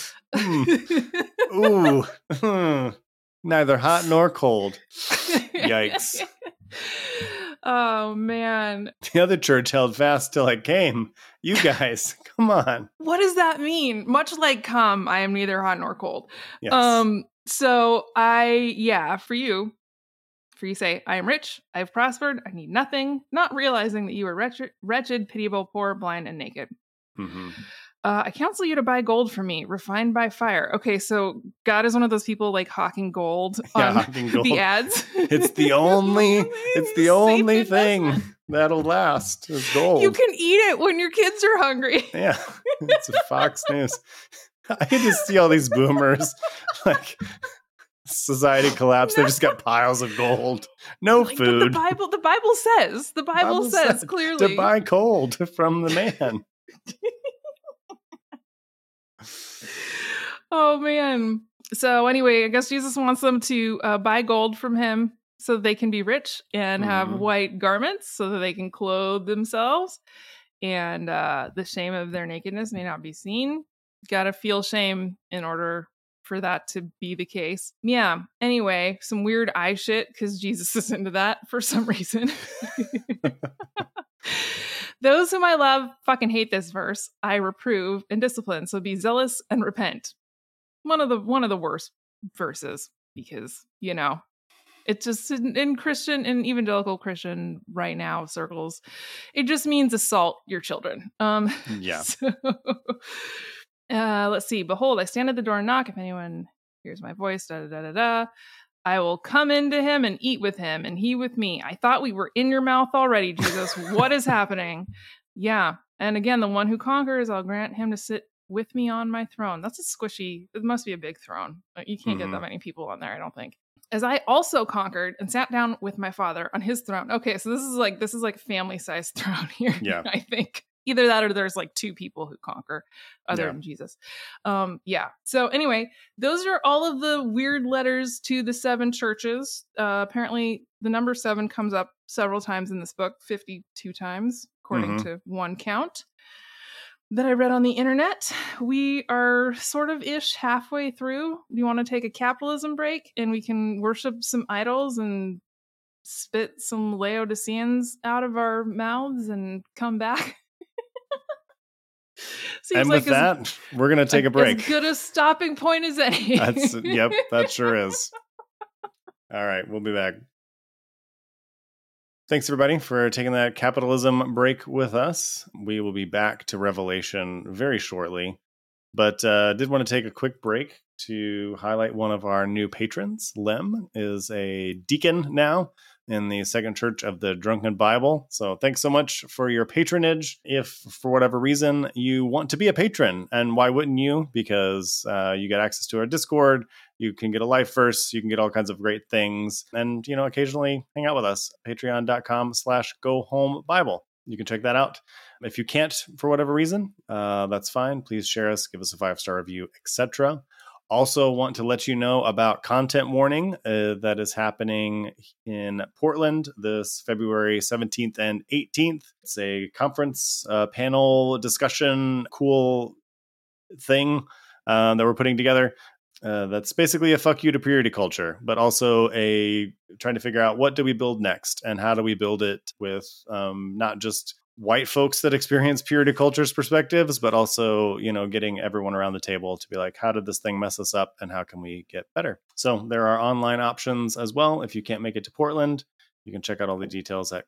Ooh. Neither hot nor cold. Yikes. Oh, man. The other church held fast till I came. You guys, come on. What does that mean? Much like come, I am neither hot nor cold. Yes. So for you say, I am rich, I have prospered, I need nothing, not realizing that you are wretched, pitiable, poor, blind, and naked. Mm-hmm. I counsel you to buy gold from me, refined by fire. Okay, so God is one of those people like hawking gold on the ads. It's the only thing that'll last is gold. You can eat it when your kids are hungry. Yeah, it's a Fox News. I can just see all these boomers like society collapse. They've just got piles of gold. No Like, food. but the Bible says clearly to buy gold from the man. Oh man. So anyway, I guess Jesus wants them to buy gold from him so that they can be rich and have white garments so that they can clothe themselves. And the shame of their nakedness may not be seen. Gotta feel shame in order for that to be the case. Yeah. Anyway, some weird eye shit because Jesus is into that for some reason. Those whom I love fucking hate this verse. I reprove and discipline. So be zealous and repent. One of the worst verses because, you know, it's just in Christian, in evangelical Christian right now circles, it just means assault your children. Yeah. So, let's see. Behold, I stand at the door and knock. If anyone hears my voice, da da da da da, I will come into him and eat with him, and he with me. I thought we were in your mouth already, Jesus. What is happening? Yeah. And again, the one who conquers, I'll grant him to sit with me on my throne. That's a squishy, it must be a big throne. You can't get that many people on there, I don't think. As I also conquered and sat down with my Father on his throne. Okay, so this is like family-sized throne here. Yeah. I think. Either that or there's like two people who conquer other than Jesus. Yeah. So anyway, those are all of the weird letters to the 7 churches. Apparently the number 7 comes up several times in this book, 52 times, according to one count that I read on the internet. We are sort of ish halfway through. Do you want to take a capitalism break and we can worship some idols and spit some Laodiceans out of our mouths and come back? And with that, we're going to take a break. As good a stopping point as any. Yep, that sure is. All right, we'll be back. Thanks, everybody, for taking that capitalism break with us. We will be back to Revelation very shortly, but did want to take a quick break to highlight one of our new patrons. Lem is a deacon now in the Second Church of the Drunken Bible. So thanks so much for your patronage. If for whatever reason you want to be a patron, and why wouldn't you? Because you get access to our Discord, you can get a life verse, you can get all kinds of great things, and, you know, occasionally hang out with us. Patreon.com/GoHomeBible. You can check that out. If you can't for whatever reason, that's fine. Please share us, give us a 5-star review, etc. Also want to let you know about Content Warning that is happening in Portland this February 17th and 18th. It's a conference, panel discussion, cool thing that we're putting together. That's basically a fuck you to purity culture, but also a trying to figure out what do we build next and how do we build it with not just white folks that experience purity culture's perspectives, but also, you know, getting everyone around the table to be like, how did this thing mess us up and how can we get better? So there are online options as well. If you can't make it to Portland, you can check out all the details at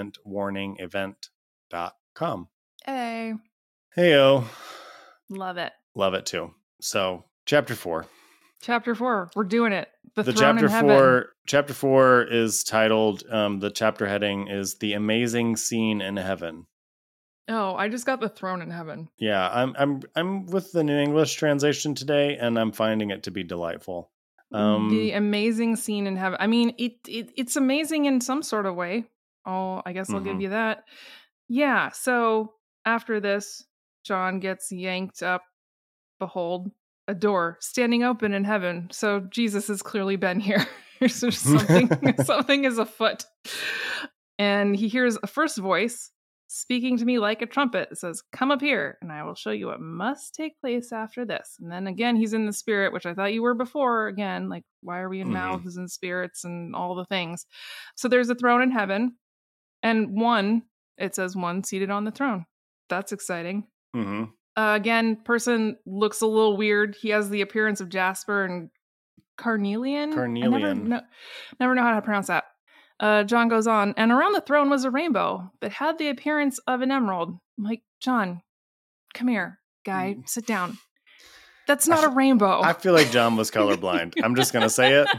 contentwarningevent.com. Hey. Heyo. Love it. Love it too. So chapter 4. Chapter 4. We're doing it. The throne chapter in heaven. 4. Chapter 4 is titled. The chapter heading is "The Amazing Scene in Heaven." Oh, I just got the throne in heaven. Yeah, I'm with the New English translation today, and I'm finding it to be delightful. The amazing scene in heaven. I mean, it's amazing in some sort of way. Oh, I guess I'll give you that. Yeah. So after this, John gets yanked up. Behold, a door standing open in heaven. So Jesus has clearly been here. So something is afoot. And he hears a first voice speaking to me like a trumpet. It says, "Come up here, and I will show you what must take place after this." And then again, he's in the spirit, which I thought you were before. Again, like, why are we in mouths and spirits and all the things? So there's a throne in heaven, and it says one seated on the throne. That's exciting. Again, person looks a little weird. He has the appearance of Jasper and carnelian. I never know how to pronounce that. John goes on, and around the throne was a rainbow that had the appearance of an emerald. I'm like, John, come here, guy, sit down. That's not a rainbow. I feel like John was colorblind. I'm just going to say it.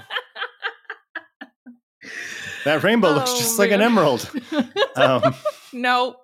That rainbow looks just like an emerald. No.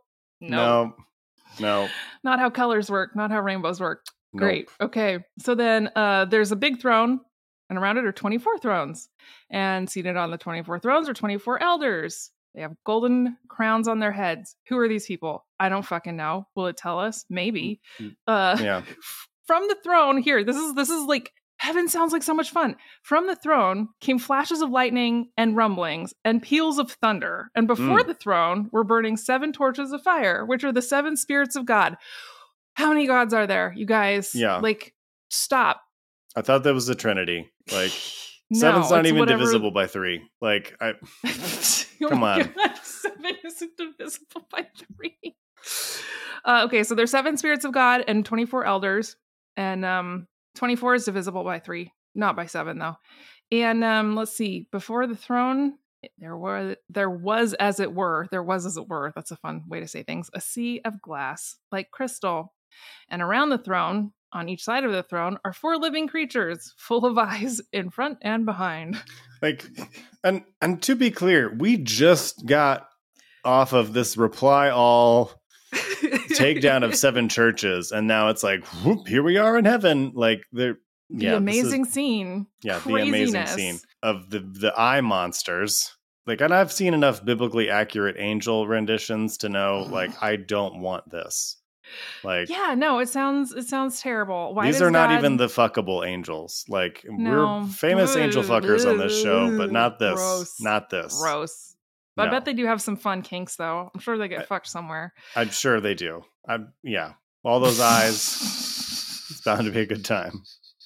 Not how colors work. Not how rainbows work. Great. Nope. Okay. So then there's a big throne And around it are 24 thrones. And seated on the 24 thrones are 24 elders. They have golden crowns on their heads. Who are these people? I don't fucking know. Will it tell us? Maybe. Yeah. From the throne, here, this is like, heaven sounds like so much fun. From the throne came flashes of lightning and rumblings and peals of thunder. And before the throne were burning 7 torches of fire, which are the 7 spirits of God. How many gods are there, you guys? Yeah. Like, stop. I thought that was the Trinity. Like, No, 7's not it's even whatever- divisible by 3. Like, Oh come my on. God, 7 isn't divisible by 3. Okay, so there's 7 spirits of God and 24 elders. And 24 is divisible by 3, not by 7 though. And let's see, before the throne, there was as it were, that's a fun way to say things, a sea of glass like crystal. And around the throne, on each side of the throne, are 4 living creatures full of eyes in front and behind. Like, and to be clear, we just got off of this reply all takedown of 7 churches, and now it's like, whoop, here we are in heaven. Like, the amazing scene. Yeah, Craziness. the amazing scene of the eye monsters. Like, and I've seen enough biblically accurate angel renditions to know, like, I don't want this. Like, Yeah, no, it sounds terrible. Why these does are not God- even the fuckable angels. Like, No. we're famous angel fuckers on this show, but not this. Gross. Not this. Gross. But I No. bet they do have some fun kinks, though. I'm sure they get fucked somewhere. I'm sure they do. Yeah. All those eyes. It's bound to be a good time.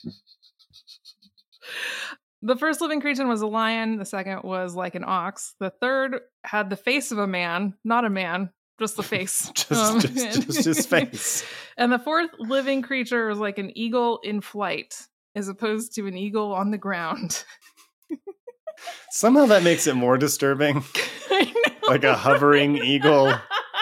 The first living creature was a lion. The second was like an ox. The third had the face of a man, not a man, just the face. Just his face. And the fourth living creature was like an eagle in flight, as opposed to an eagle on the ground. Somehow that makes it more disturbing. I know. Like a hovering eagle.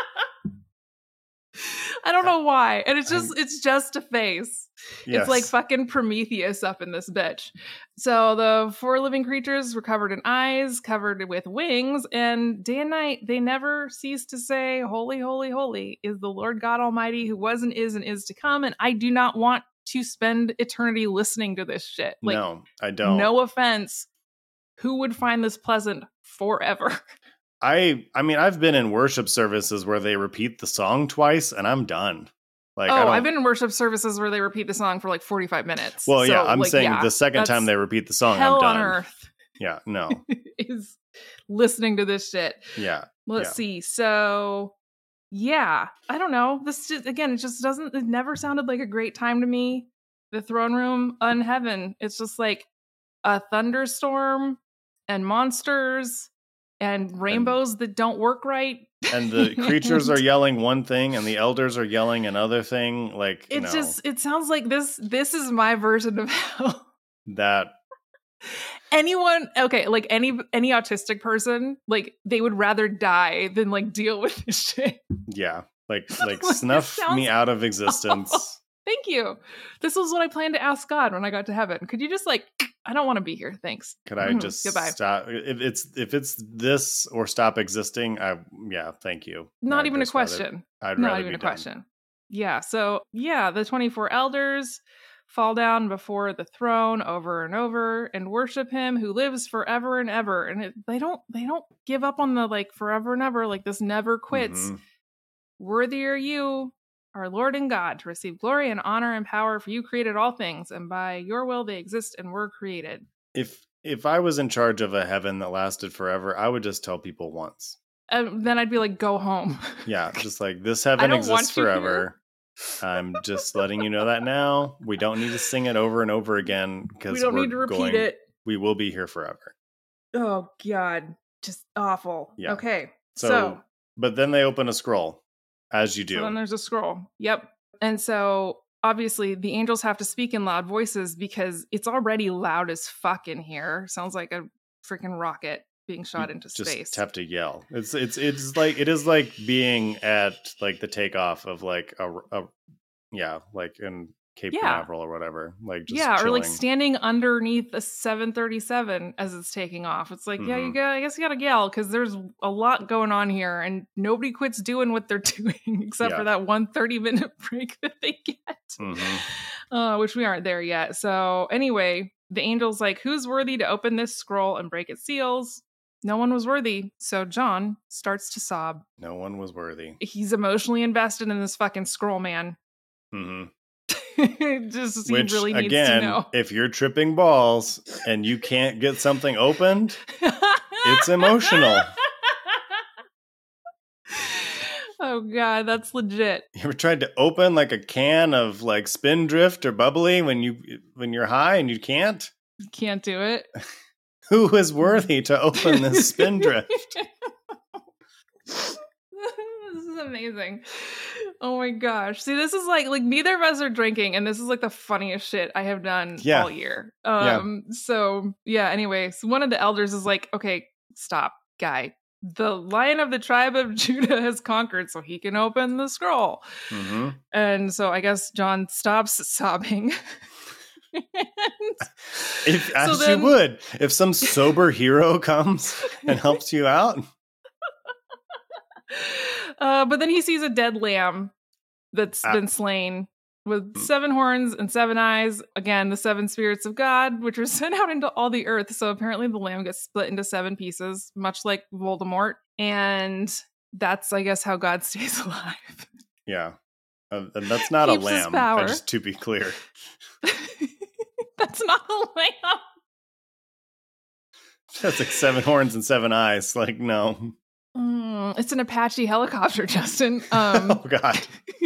I don't know why. And it's just a face. Yes. It's like fucking Prometheus up in this bitch. So the 4 living creatures were covered in eyes, covered with wings, and day and night they never cease to say, "Holy, holy, holy is the Lord God Almighty, who was and is to come." And I do not want to spend eternity listening to this shit. Like, no, I don't. No offense. Who would find this pleasant forever? I mean, I've been in worship services where they repeat the song twice, and I'm done. Like, I've been in worship services where they repeat the song for like 45 minutes. Well, So, yeah, I'm like, saying yeah, the second time that's they repeat the song, hell I'm done. on earth Yeah, no. is listening to this shit. Yeah. Let's see. So, yeah, I don't know. This just, again, it never sounded like a great time to me. The throne room on heaven. It's just like a thunderstorm and monsters and rainbows that don't work right. And the creatures are yelling one thing and the elders are yelling another thing. Like, it sounds like this is my version of hell. That Anyone, okay, like any autistic person, like they would rather die than like deal with this shit. yeah. Like Like, snuff this sounds me out of existence. awful. Thank you. This was what I planned to ask God when I got to heaven. Could you just like, I don't want to be here. Thanks. Could I just Goodbye. stop? If it's this or stop existing, thank you. Not I'd even a just rather- question. I'd Not rather even be a done. question. Yeah. So yeah, the 24 elders fall down before the throne over and over and worship him who lives forever and ever. And they don't give up on the like forever and ever. Like this never quits. Mhm. Worthy are you, our Lord and God, to receive glory and honor and power, for you created all things, and by your will they exist and were created. If I was in charge of a heaven that lasted forever, I would just tell people once. And then I'd be like, go home. Yeah, just like this I heaven don't want exists you here. forever. I'm just letting you know that now. We don't need to sing it over and over again because We don't need to repeat it. We will be here forever. Oh, God. Just awful. Yeah. Okay. So, but then they open a scroll, as you do. So then there's a scroll. Yep. And so obviously the angels have to speak in loud voices because it's already loud as fuck in here. Sounds like a freaking rocket being shot into just space. have to yell. It's like it is like being at like the takeoff of like a like in Cape Canaveral or whatever. Like just or like chilling. standing underneath a 737 as it's taking off. It's like, Mhm. I guess you gotta yell because there's a lot going on here and nobody quits doing what they're doing except for that 1 30-minute break that they get. Mhm. Which we aren't there yet. So anyway, the angel's like, who's worthy to open this scroll and break its seals? No one was worthy. So John starts to sob. No one was worthy. He's emotionally invested in this fucking scroll, man. Just he Which, really needs again, to know. if you're tripping balls and you can't get something opened, it's emotional. Oh God, that's legit. You ever tried to open like a can of like Spindrift or bubbly when you're high and you can't? You can't do it. Who is worthy to open this Spindrift? This is amazing. Oh my gosh. See, this is like neither of us are drinking, and this is like the funniest shit I have done all year. So yeah, anyway, so one of the elders is like, okay, stop, guy. The Lion of the tribe of Judah has conquered, so he can open the scroll. Mm-hmm. And so I guess John stops sobbing. You would. If some sober hero comes and helps you out. But then he sees a dead lamb that's been slain with 7 horns and 7 eyes. Again, the 7 spirits of God, which are sent out into all the earth. So apparently the lamb gets split into 7 pieces, much like Voldemort. And that's, I guess, how God stays alive. Yeah. And that's not a lamb, just to be clear. That's not a lamb. That's like 7 horns and 7 eyes. Like, no. It's an Apache helicopter, Justin. Oh, God.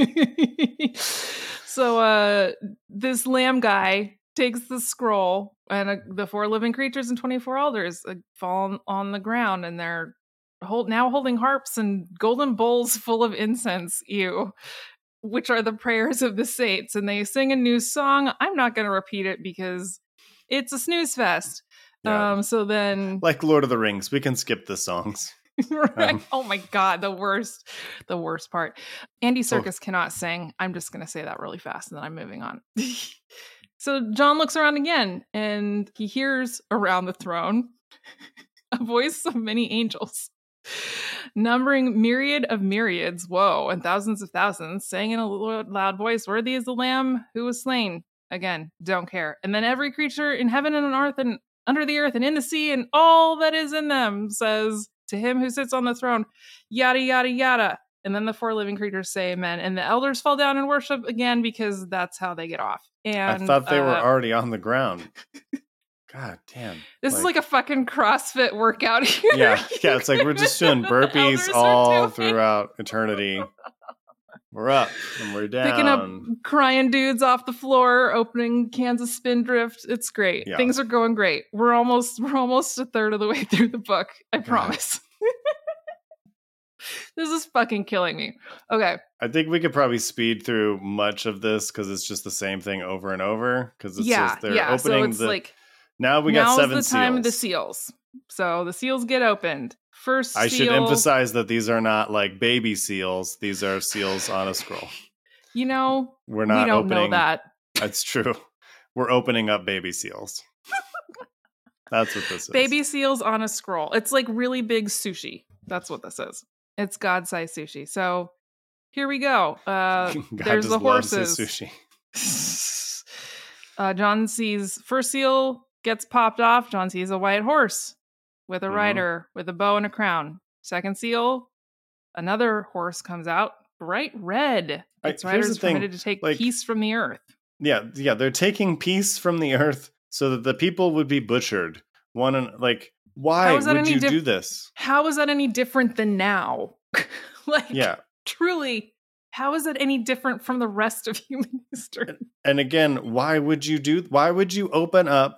So this lamb guy takes the scroll, and the 4 living creatures and 24 elders fall on the ground, and they're now holding harps and golden bowls full of incense, which are the prayers of the saints. And they sing a new song. I'm not going to repeat it because it's a snooze fest. Yeah. So then... Like Lord of the Rings, we can skip the songs. Right. Oh my God, the worst part. Andy Serkis cannot sing. I'm just going to say that really fast and then I'm moving on. So John looks around again and he hears around the throne a voice of many angels, numbering myriad of myriads, and thousands of thousands, saying in a loud voice, worthy is the lamb who was slain. Again, don't care. And then every creature in heaven and on earth and under the earth and in the sea and all that is in them says, to him who sits on the throne, yada, yada, yada. And then the 4 living creatures say amen. And the elders fall down and worship again because that's how they get off. And I thought they were already on the ground. God damn. This is like a fucking CrossFit workout here. Yeah, it's like we're just doing burpees all throughout eternity. We're up and we're down. Picking up crying dudes off the floor, opening cans of Spindrift. It's great. Yeah. Things are going great. We're almost a third of the way through the book. I promise. This is fucking killing me. Okay. I think we could probably speed through much of this because it's just the same thing over and over. Because it's just they're opening so it's now we got 7 seals. Now's the time of the seals. So the seals get opened. First I should emphasize that these are not like baby seals. These are seals on a scroll. We don't opening, know that. That's true. We're opening up baby seals. That's what this is. Baby seals on a scroll. It's like really big sushi. That's what this is. It's God-sized sushi. So here we go. There's the horses. His sushi. John sees first seal gets popped off. John sees a white horse with a rider with a bow and a crown. Second seal, another horse comes out, bright red. Its rider is permitted to take peace from the earth. Yeah, they're taking peace from the earth so that the people would be butchered. Why would you do this? How is that any different than now? Truly, how is it any different from the rest of human history? And again, why would you open up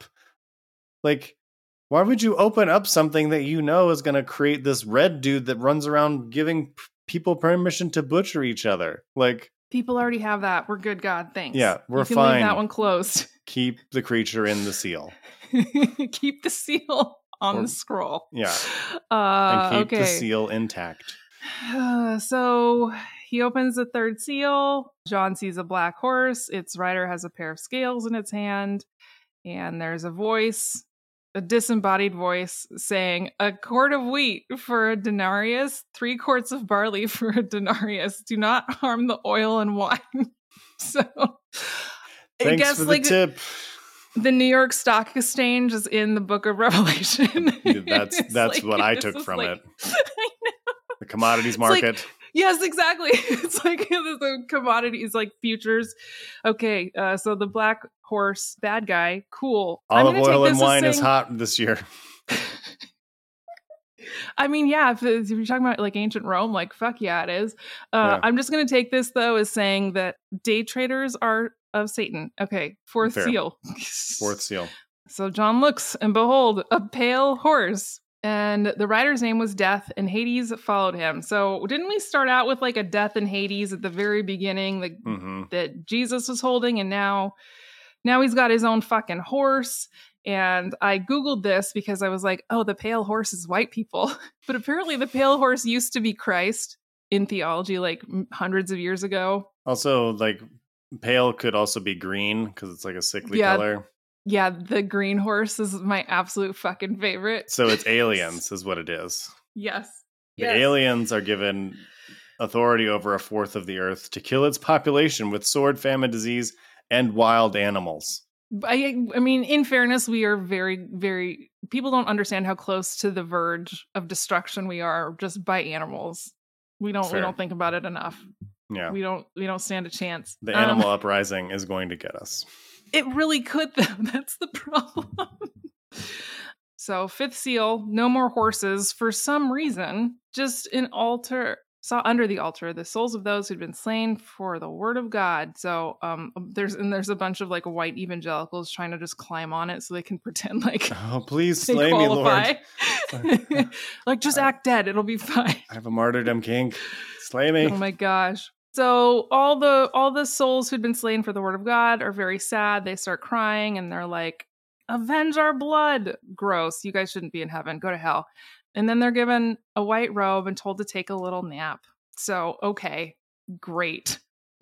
something that you know is going to create this red dude that runs around giving people permission to butcher each other? People already have that. We're good, God. Thanks. Yeah, we're fine. You can leave that one closed. Keep the creature in the seal. Keep the seal on the scroll. Yeah. And keep the seal intact. So he opens the third seal. John sees a black horse. Its rider has a pair of scales in its hand. And there's a voice, a disembodied voice, saying, a quart of wheat for a denarius, 3 quarts of barley for a denarius. Do not harm the oil and wine. So thanks for the tip. The New York Stock Exchange is in the Book of Revelation. That's like, what I took from like, it. I know. The commodities It's like, market. yes, exactly. It's like the commodities, like futures. Okay, so the black horse, bad guy, cool. Olive oil and as wine is saying- hot this year. I mean, yeah, if you're talking about like ancient Rome, like fuck yeah, it is. Yeah. I'm just going to take this though as saying that day traders are of Satan. Okay, fourth Fair. seal. Fourth seal. So John looks, and behold, a pale horse. And the rider's name was Death, and Hades followed him. So didn't we start out with like a death in Hades at the very beginning that Jesus was holding, and now he's got his own fucking horse. And I Googled this because I was like, oh, the pale horse is white people. But apparently the pale horse used to be Christ in theology like hundreds of years ago. Also, like, pale could also be green because it's like a sickly color. Yeah, the green horse is my absolute fucking favorite. So it's aliens is what it is. Yes. The aliens are given authority over a fourth of the earth to kill its population with sword, famine, disease, and wild animals. I mean, in fairness, we are very, very... People don't understand how close to the verge of destruction we are just by animals. We don't think about it enough. Yeah. We don't stand a chance. The animal uprising is going to get us. It really could, though. That's the problem. So, fifth seal, no more horses. For some reason, just an altar... saw under the altar the souls of those who'd been slain for the word of God. So there's a bunch of like white evangelicals trying to just climb on it so they can pretend like, oh, please slay me, Lord. Like, just act dead, it'll be fine. I have a martyrdom kink. Slay me. Oh my gosh. So all the souls who'd been slain for the word of God are very sad. They start crying and they're like, avenge our blood. Gross. You guys shouldn't be in heaven. Go to hell. And then they're given a white robe and told to take a little nap. So, okay, great.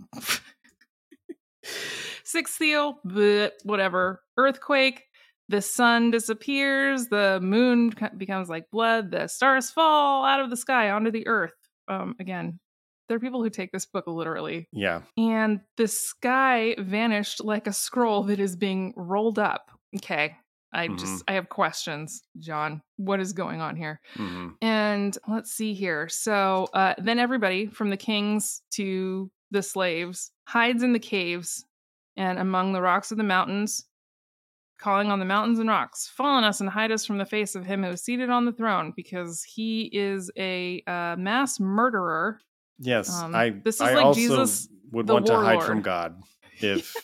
Sixth seal, whatever. Earthquake, the sun disappears, the moon becomes like blood, the stars fall out of the sky onto the earth. Again, there are people who take this book literally. Yeah. And the sky vanished like a scroll that is being rolled up. Okay. I have questions, John. What is going on here? Mm-hmm. And let's see here. So then everybody from the kings to the slaves hides in the caves and among the rocks of the mountains, calling on the mountains and rocks, fall on us and hide us from the face of him who is seated on the throne, because he is a mass murderer. Yes, this is I like also Jesus, would the want to hide warlord. from God if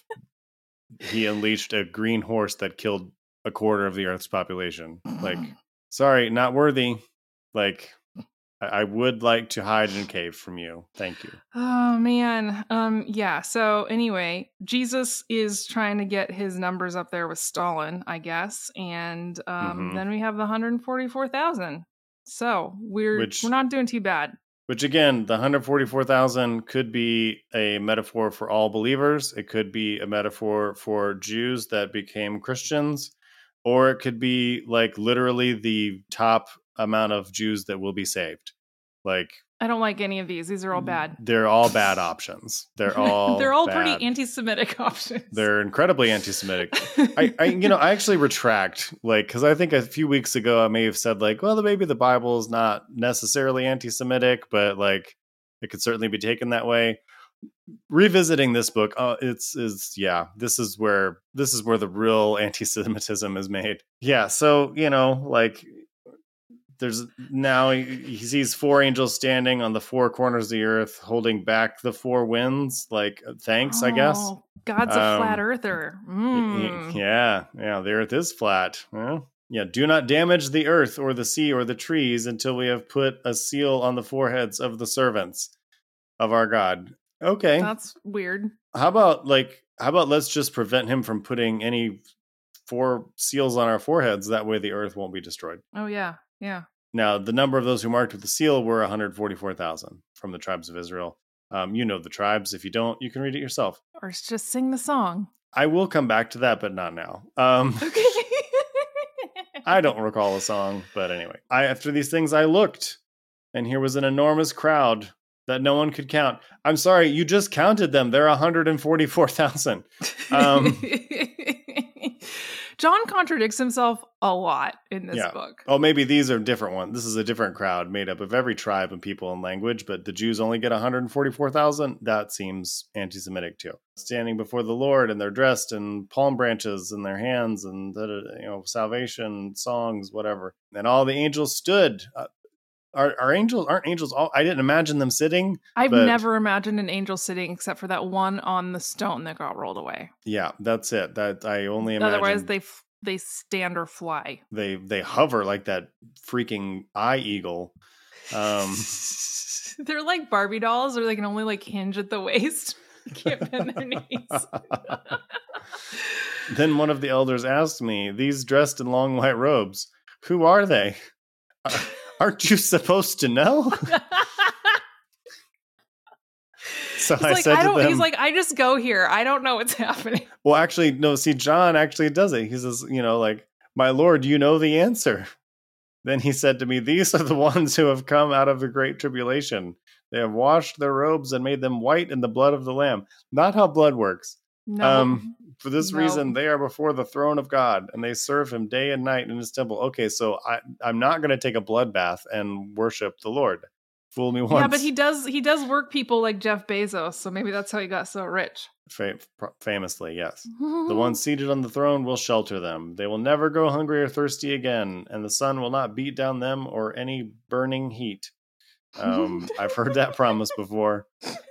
he unleashed a green horse that killed a quarter of the Earth's population. Like, sorry, not worthy. Like, I would like to hide in a cave from you. Thank you. Oh man. Yeah. So anyway, Jesus is trying to get his numbers up there with Stalin, I guess, and then we have the 144,000. So we're not doing too bad. Which again, the 144,000 could be a metaphor for all believers. It could be a metaphor for Jews that became Christians. Or it could be like literally the top amount of Jews that will be saved. Like, I don't like any of these. These are all bad. They're all bad options. They're all bad. Pretty anti-Semitic options. They're incredibly anti-Semitic. I actually retract, like, because I think a few weeks ago I may have said like, well, maybe the Bible is not necessarily anti-Semitic, but like it could certainly be taken that way. Revisiting this book, this is where the real anti-Semitism is made. Yeah, so like there's now he sees four angels standing on the four corners of the earth, holding back the four winds. Like, thanks, I guess. God's a flat earther. Yeah, the earth is flat. Well, yeah, do not damage the earth or the sea or the trees until we have put a seal on the foreheads of the servants of our God. Okay. That's weird. How about let's just prevent him from putting any four seals on our foreheads. That way the earth won't be destroyed. Oh, yeah. Yeah. Now, the number of those who marked with the seal were 144,000 from the tribes of Israel. You know the tribes. If you don't, you can read it yourself. Or just sing the song. I will come back to that, but not now. Okay. I don't recall a song, but anyway. After these things, I looked, and here was an enormous crowd that no one could count. I'm sorry, you just counted them. They're 144,000. John contradicts himself a lot in this Yeah. book. Oh, maybe these are different ones. This is a different crowd made up of every tribe and people and language, but the Jews only get 144,000. That seems anti-Semitic too. Standing before the Lord, and they're dressed in palm branches in their hands, and salvation songs, whatever. And all the angels stood. Are angels? Aren't angels all? I didn't imagine them sitting. I've never imagined an angel sitting except for that one on the stone that got rolled away. Yeah, that's it. That I only imagine. Otherwise, they stand or fly. They hover like that freaking eye eagle. They're like Barbie dolls, or they can only like hinge at the waist. Can't bend their knees. Then one of the elders asked me, "These dressed in long white robes, who are they? Aren't you supposed to know?" So I said to them, he's like, I just go here. I don't know what's happening. Well, actually, no, see, John actually does it. He says, like, "My Lord, you know the answer." Then he said to me, "These are the ones who have come out of the great tribulation. They have washed their robes and made them white in the blood of the Lamb." Not how blood works. No. For this reason, they are before the throne of God, and they serve him day and night in his temple. Okay, so I'm not going to take a bloodbath and worship the Lord. Fool me once. Yeah, but he does work people like Jeff Bezos, so maybe that's how he got so rich. Famously, yes. The one seated on the throne will shelter them. They will never go hungry or thirsty again, and the sun will not beat down them or any burning heat. I've heard that promise before.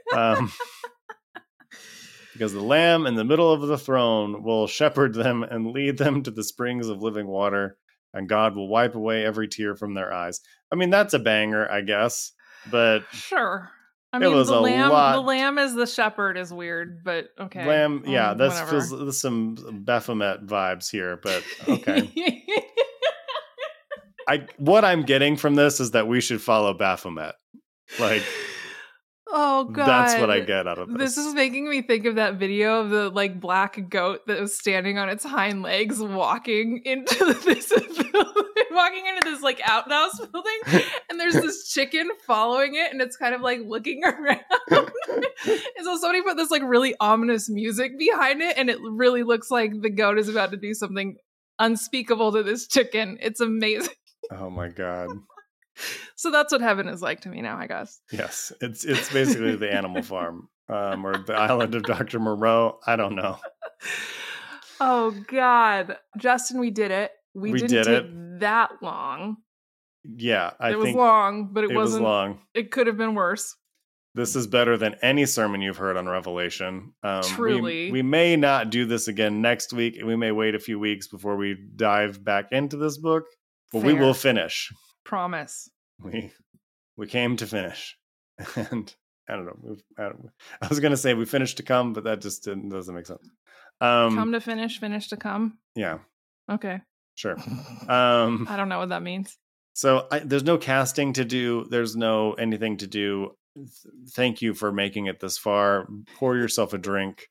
Because the Lamb in the middle of the throne will shepherd them and lead them to the springs of living water, and God will wipe away every tear from their eyes. I mean, that's a banger, I guess, but sure. I mean, the lamb as the shepherd is weird, but okay. Lamb, yeah, there's some Baphomet vibes here, but okay. What I'm getting from this is that we should follow Baphomet. Like, oh god, that's what I get out of this. This is making me think of that video of the like black goat that was standing on its hind legs, walking into this like outhouse building, and there's this chicken following it, and it's kind of like looking around. And so somebody put this like really ominous music behind it, and it really looks like the goat is about to do something unspeakable to this chicken. It's amazing. Oh my god. So that's what heaven is like to me now, I guess. Yes, it's basically the Animal Farm, or the island of Dr. Moreau. I don't know. Oh God, Justin, we did it. We didn't take that long. Yeah, it was long, but it wasn't. Was long. It could have been worse. This is better than any sermon you've heard on Revelation. Truly. We may not do this again next week. We may wait a few weeks before we dive back into this book, but we will finish. Promise. We came to finish, and I don't know. I was going to say we finished to come, but that just doesn't make sense. Come to finish to come. Yeah. Okay. Sure. I don't know what that means. So there's no casting to do. There's no anything to do. Thank you for making it this far. Pour yourself a drink.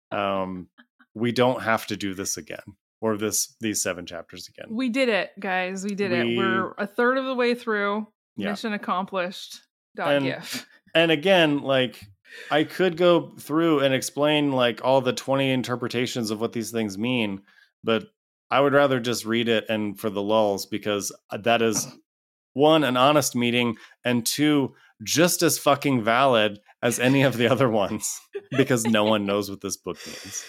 We don't have to do this again. Or these 7 chapters again. We did it, guys. We did it. We're a third of the way through. Yeah. Mission accomplished. .gif. And again, like, I could go through and explain like all the 20 interpretations of what these things mean, but I would rather just read it and for the lulls, because that is 1, an honest meeting, and 2, just as fucking valid as any of the other ones, because no one knows what this book means.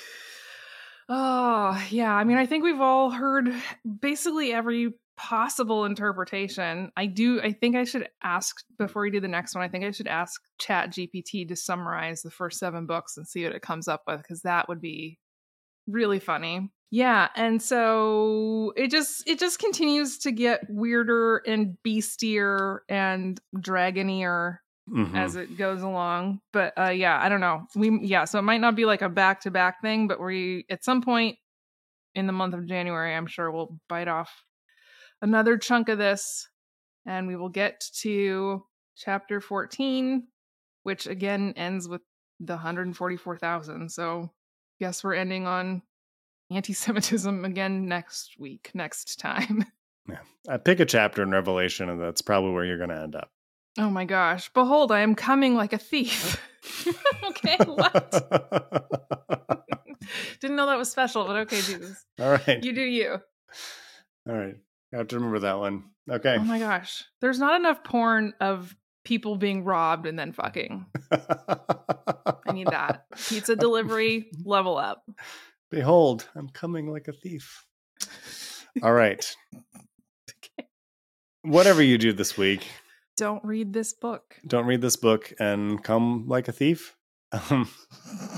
Oh, yeah. I mean, I think we've all heard basically every possible interpretation. I think I should ask, before we do the next one, I think I should ask ChatGPT to summarize the first 7 books and see what it comes up with, because that would be really funny. Yeah, and so it just continues to get weirder and beastier and dragonier as it goes along. But yeah, I don't know. So it might not be like a back-to-back thing, but we at some point in the month of January, I'm sure we'll bite off another chunk of this, and we will get to chapter 14, which again ends with the 144,000. So guess we're ending on anti-Semitism again next time. Yeah. Pick a chapter in Revelation, and that's probably where you're going to end up. Oh my gosh. Behold, I am coming like a thief. Okay, what? Didn't know that was special, but okay, Jesus. All right. You do you. All right. I have to remember that one. Okay. Oh my gosh. There's not enough porn of people being robbed and then fucking. I need that. Pizza delivery, level up. Behold, I'm coming like a thief. All right. Okay. Whatever you do this week, Don't read this book. don't read this book and come like a thief. All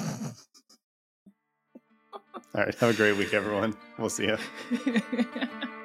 right. Have a great week, everyone. We'll see you.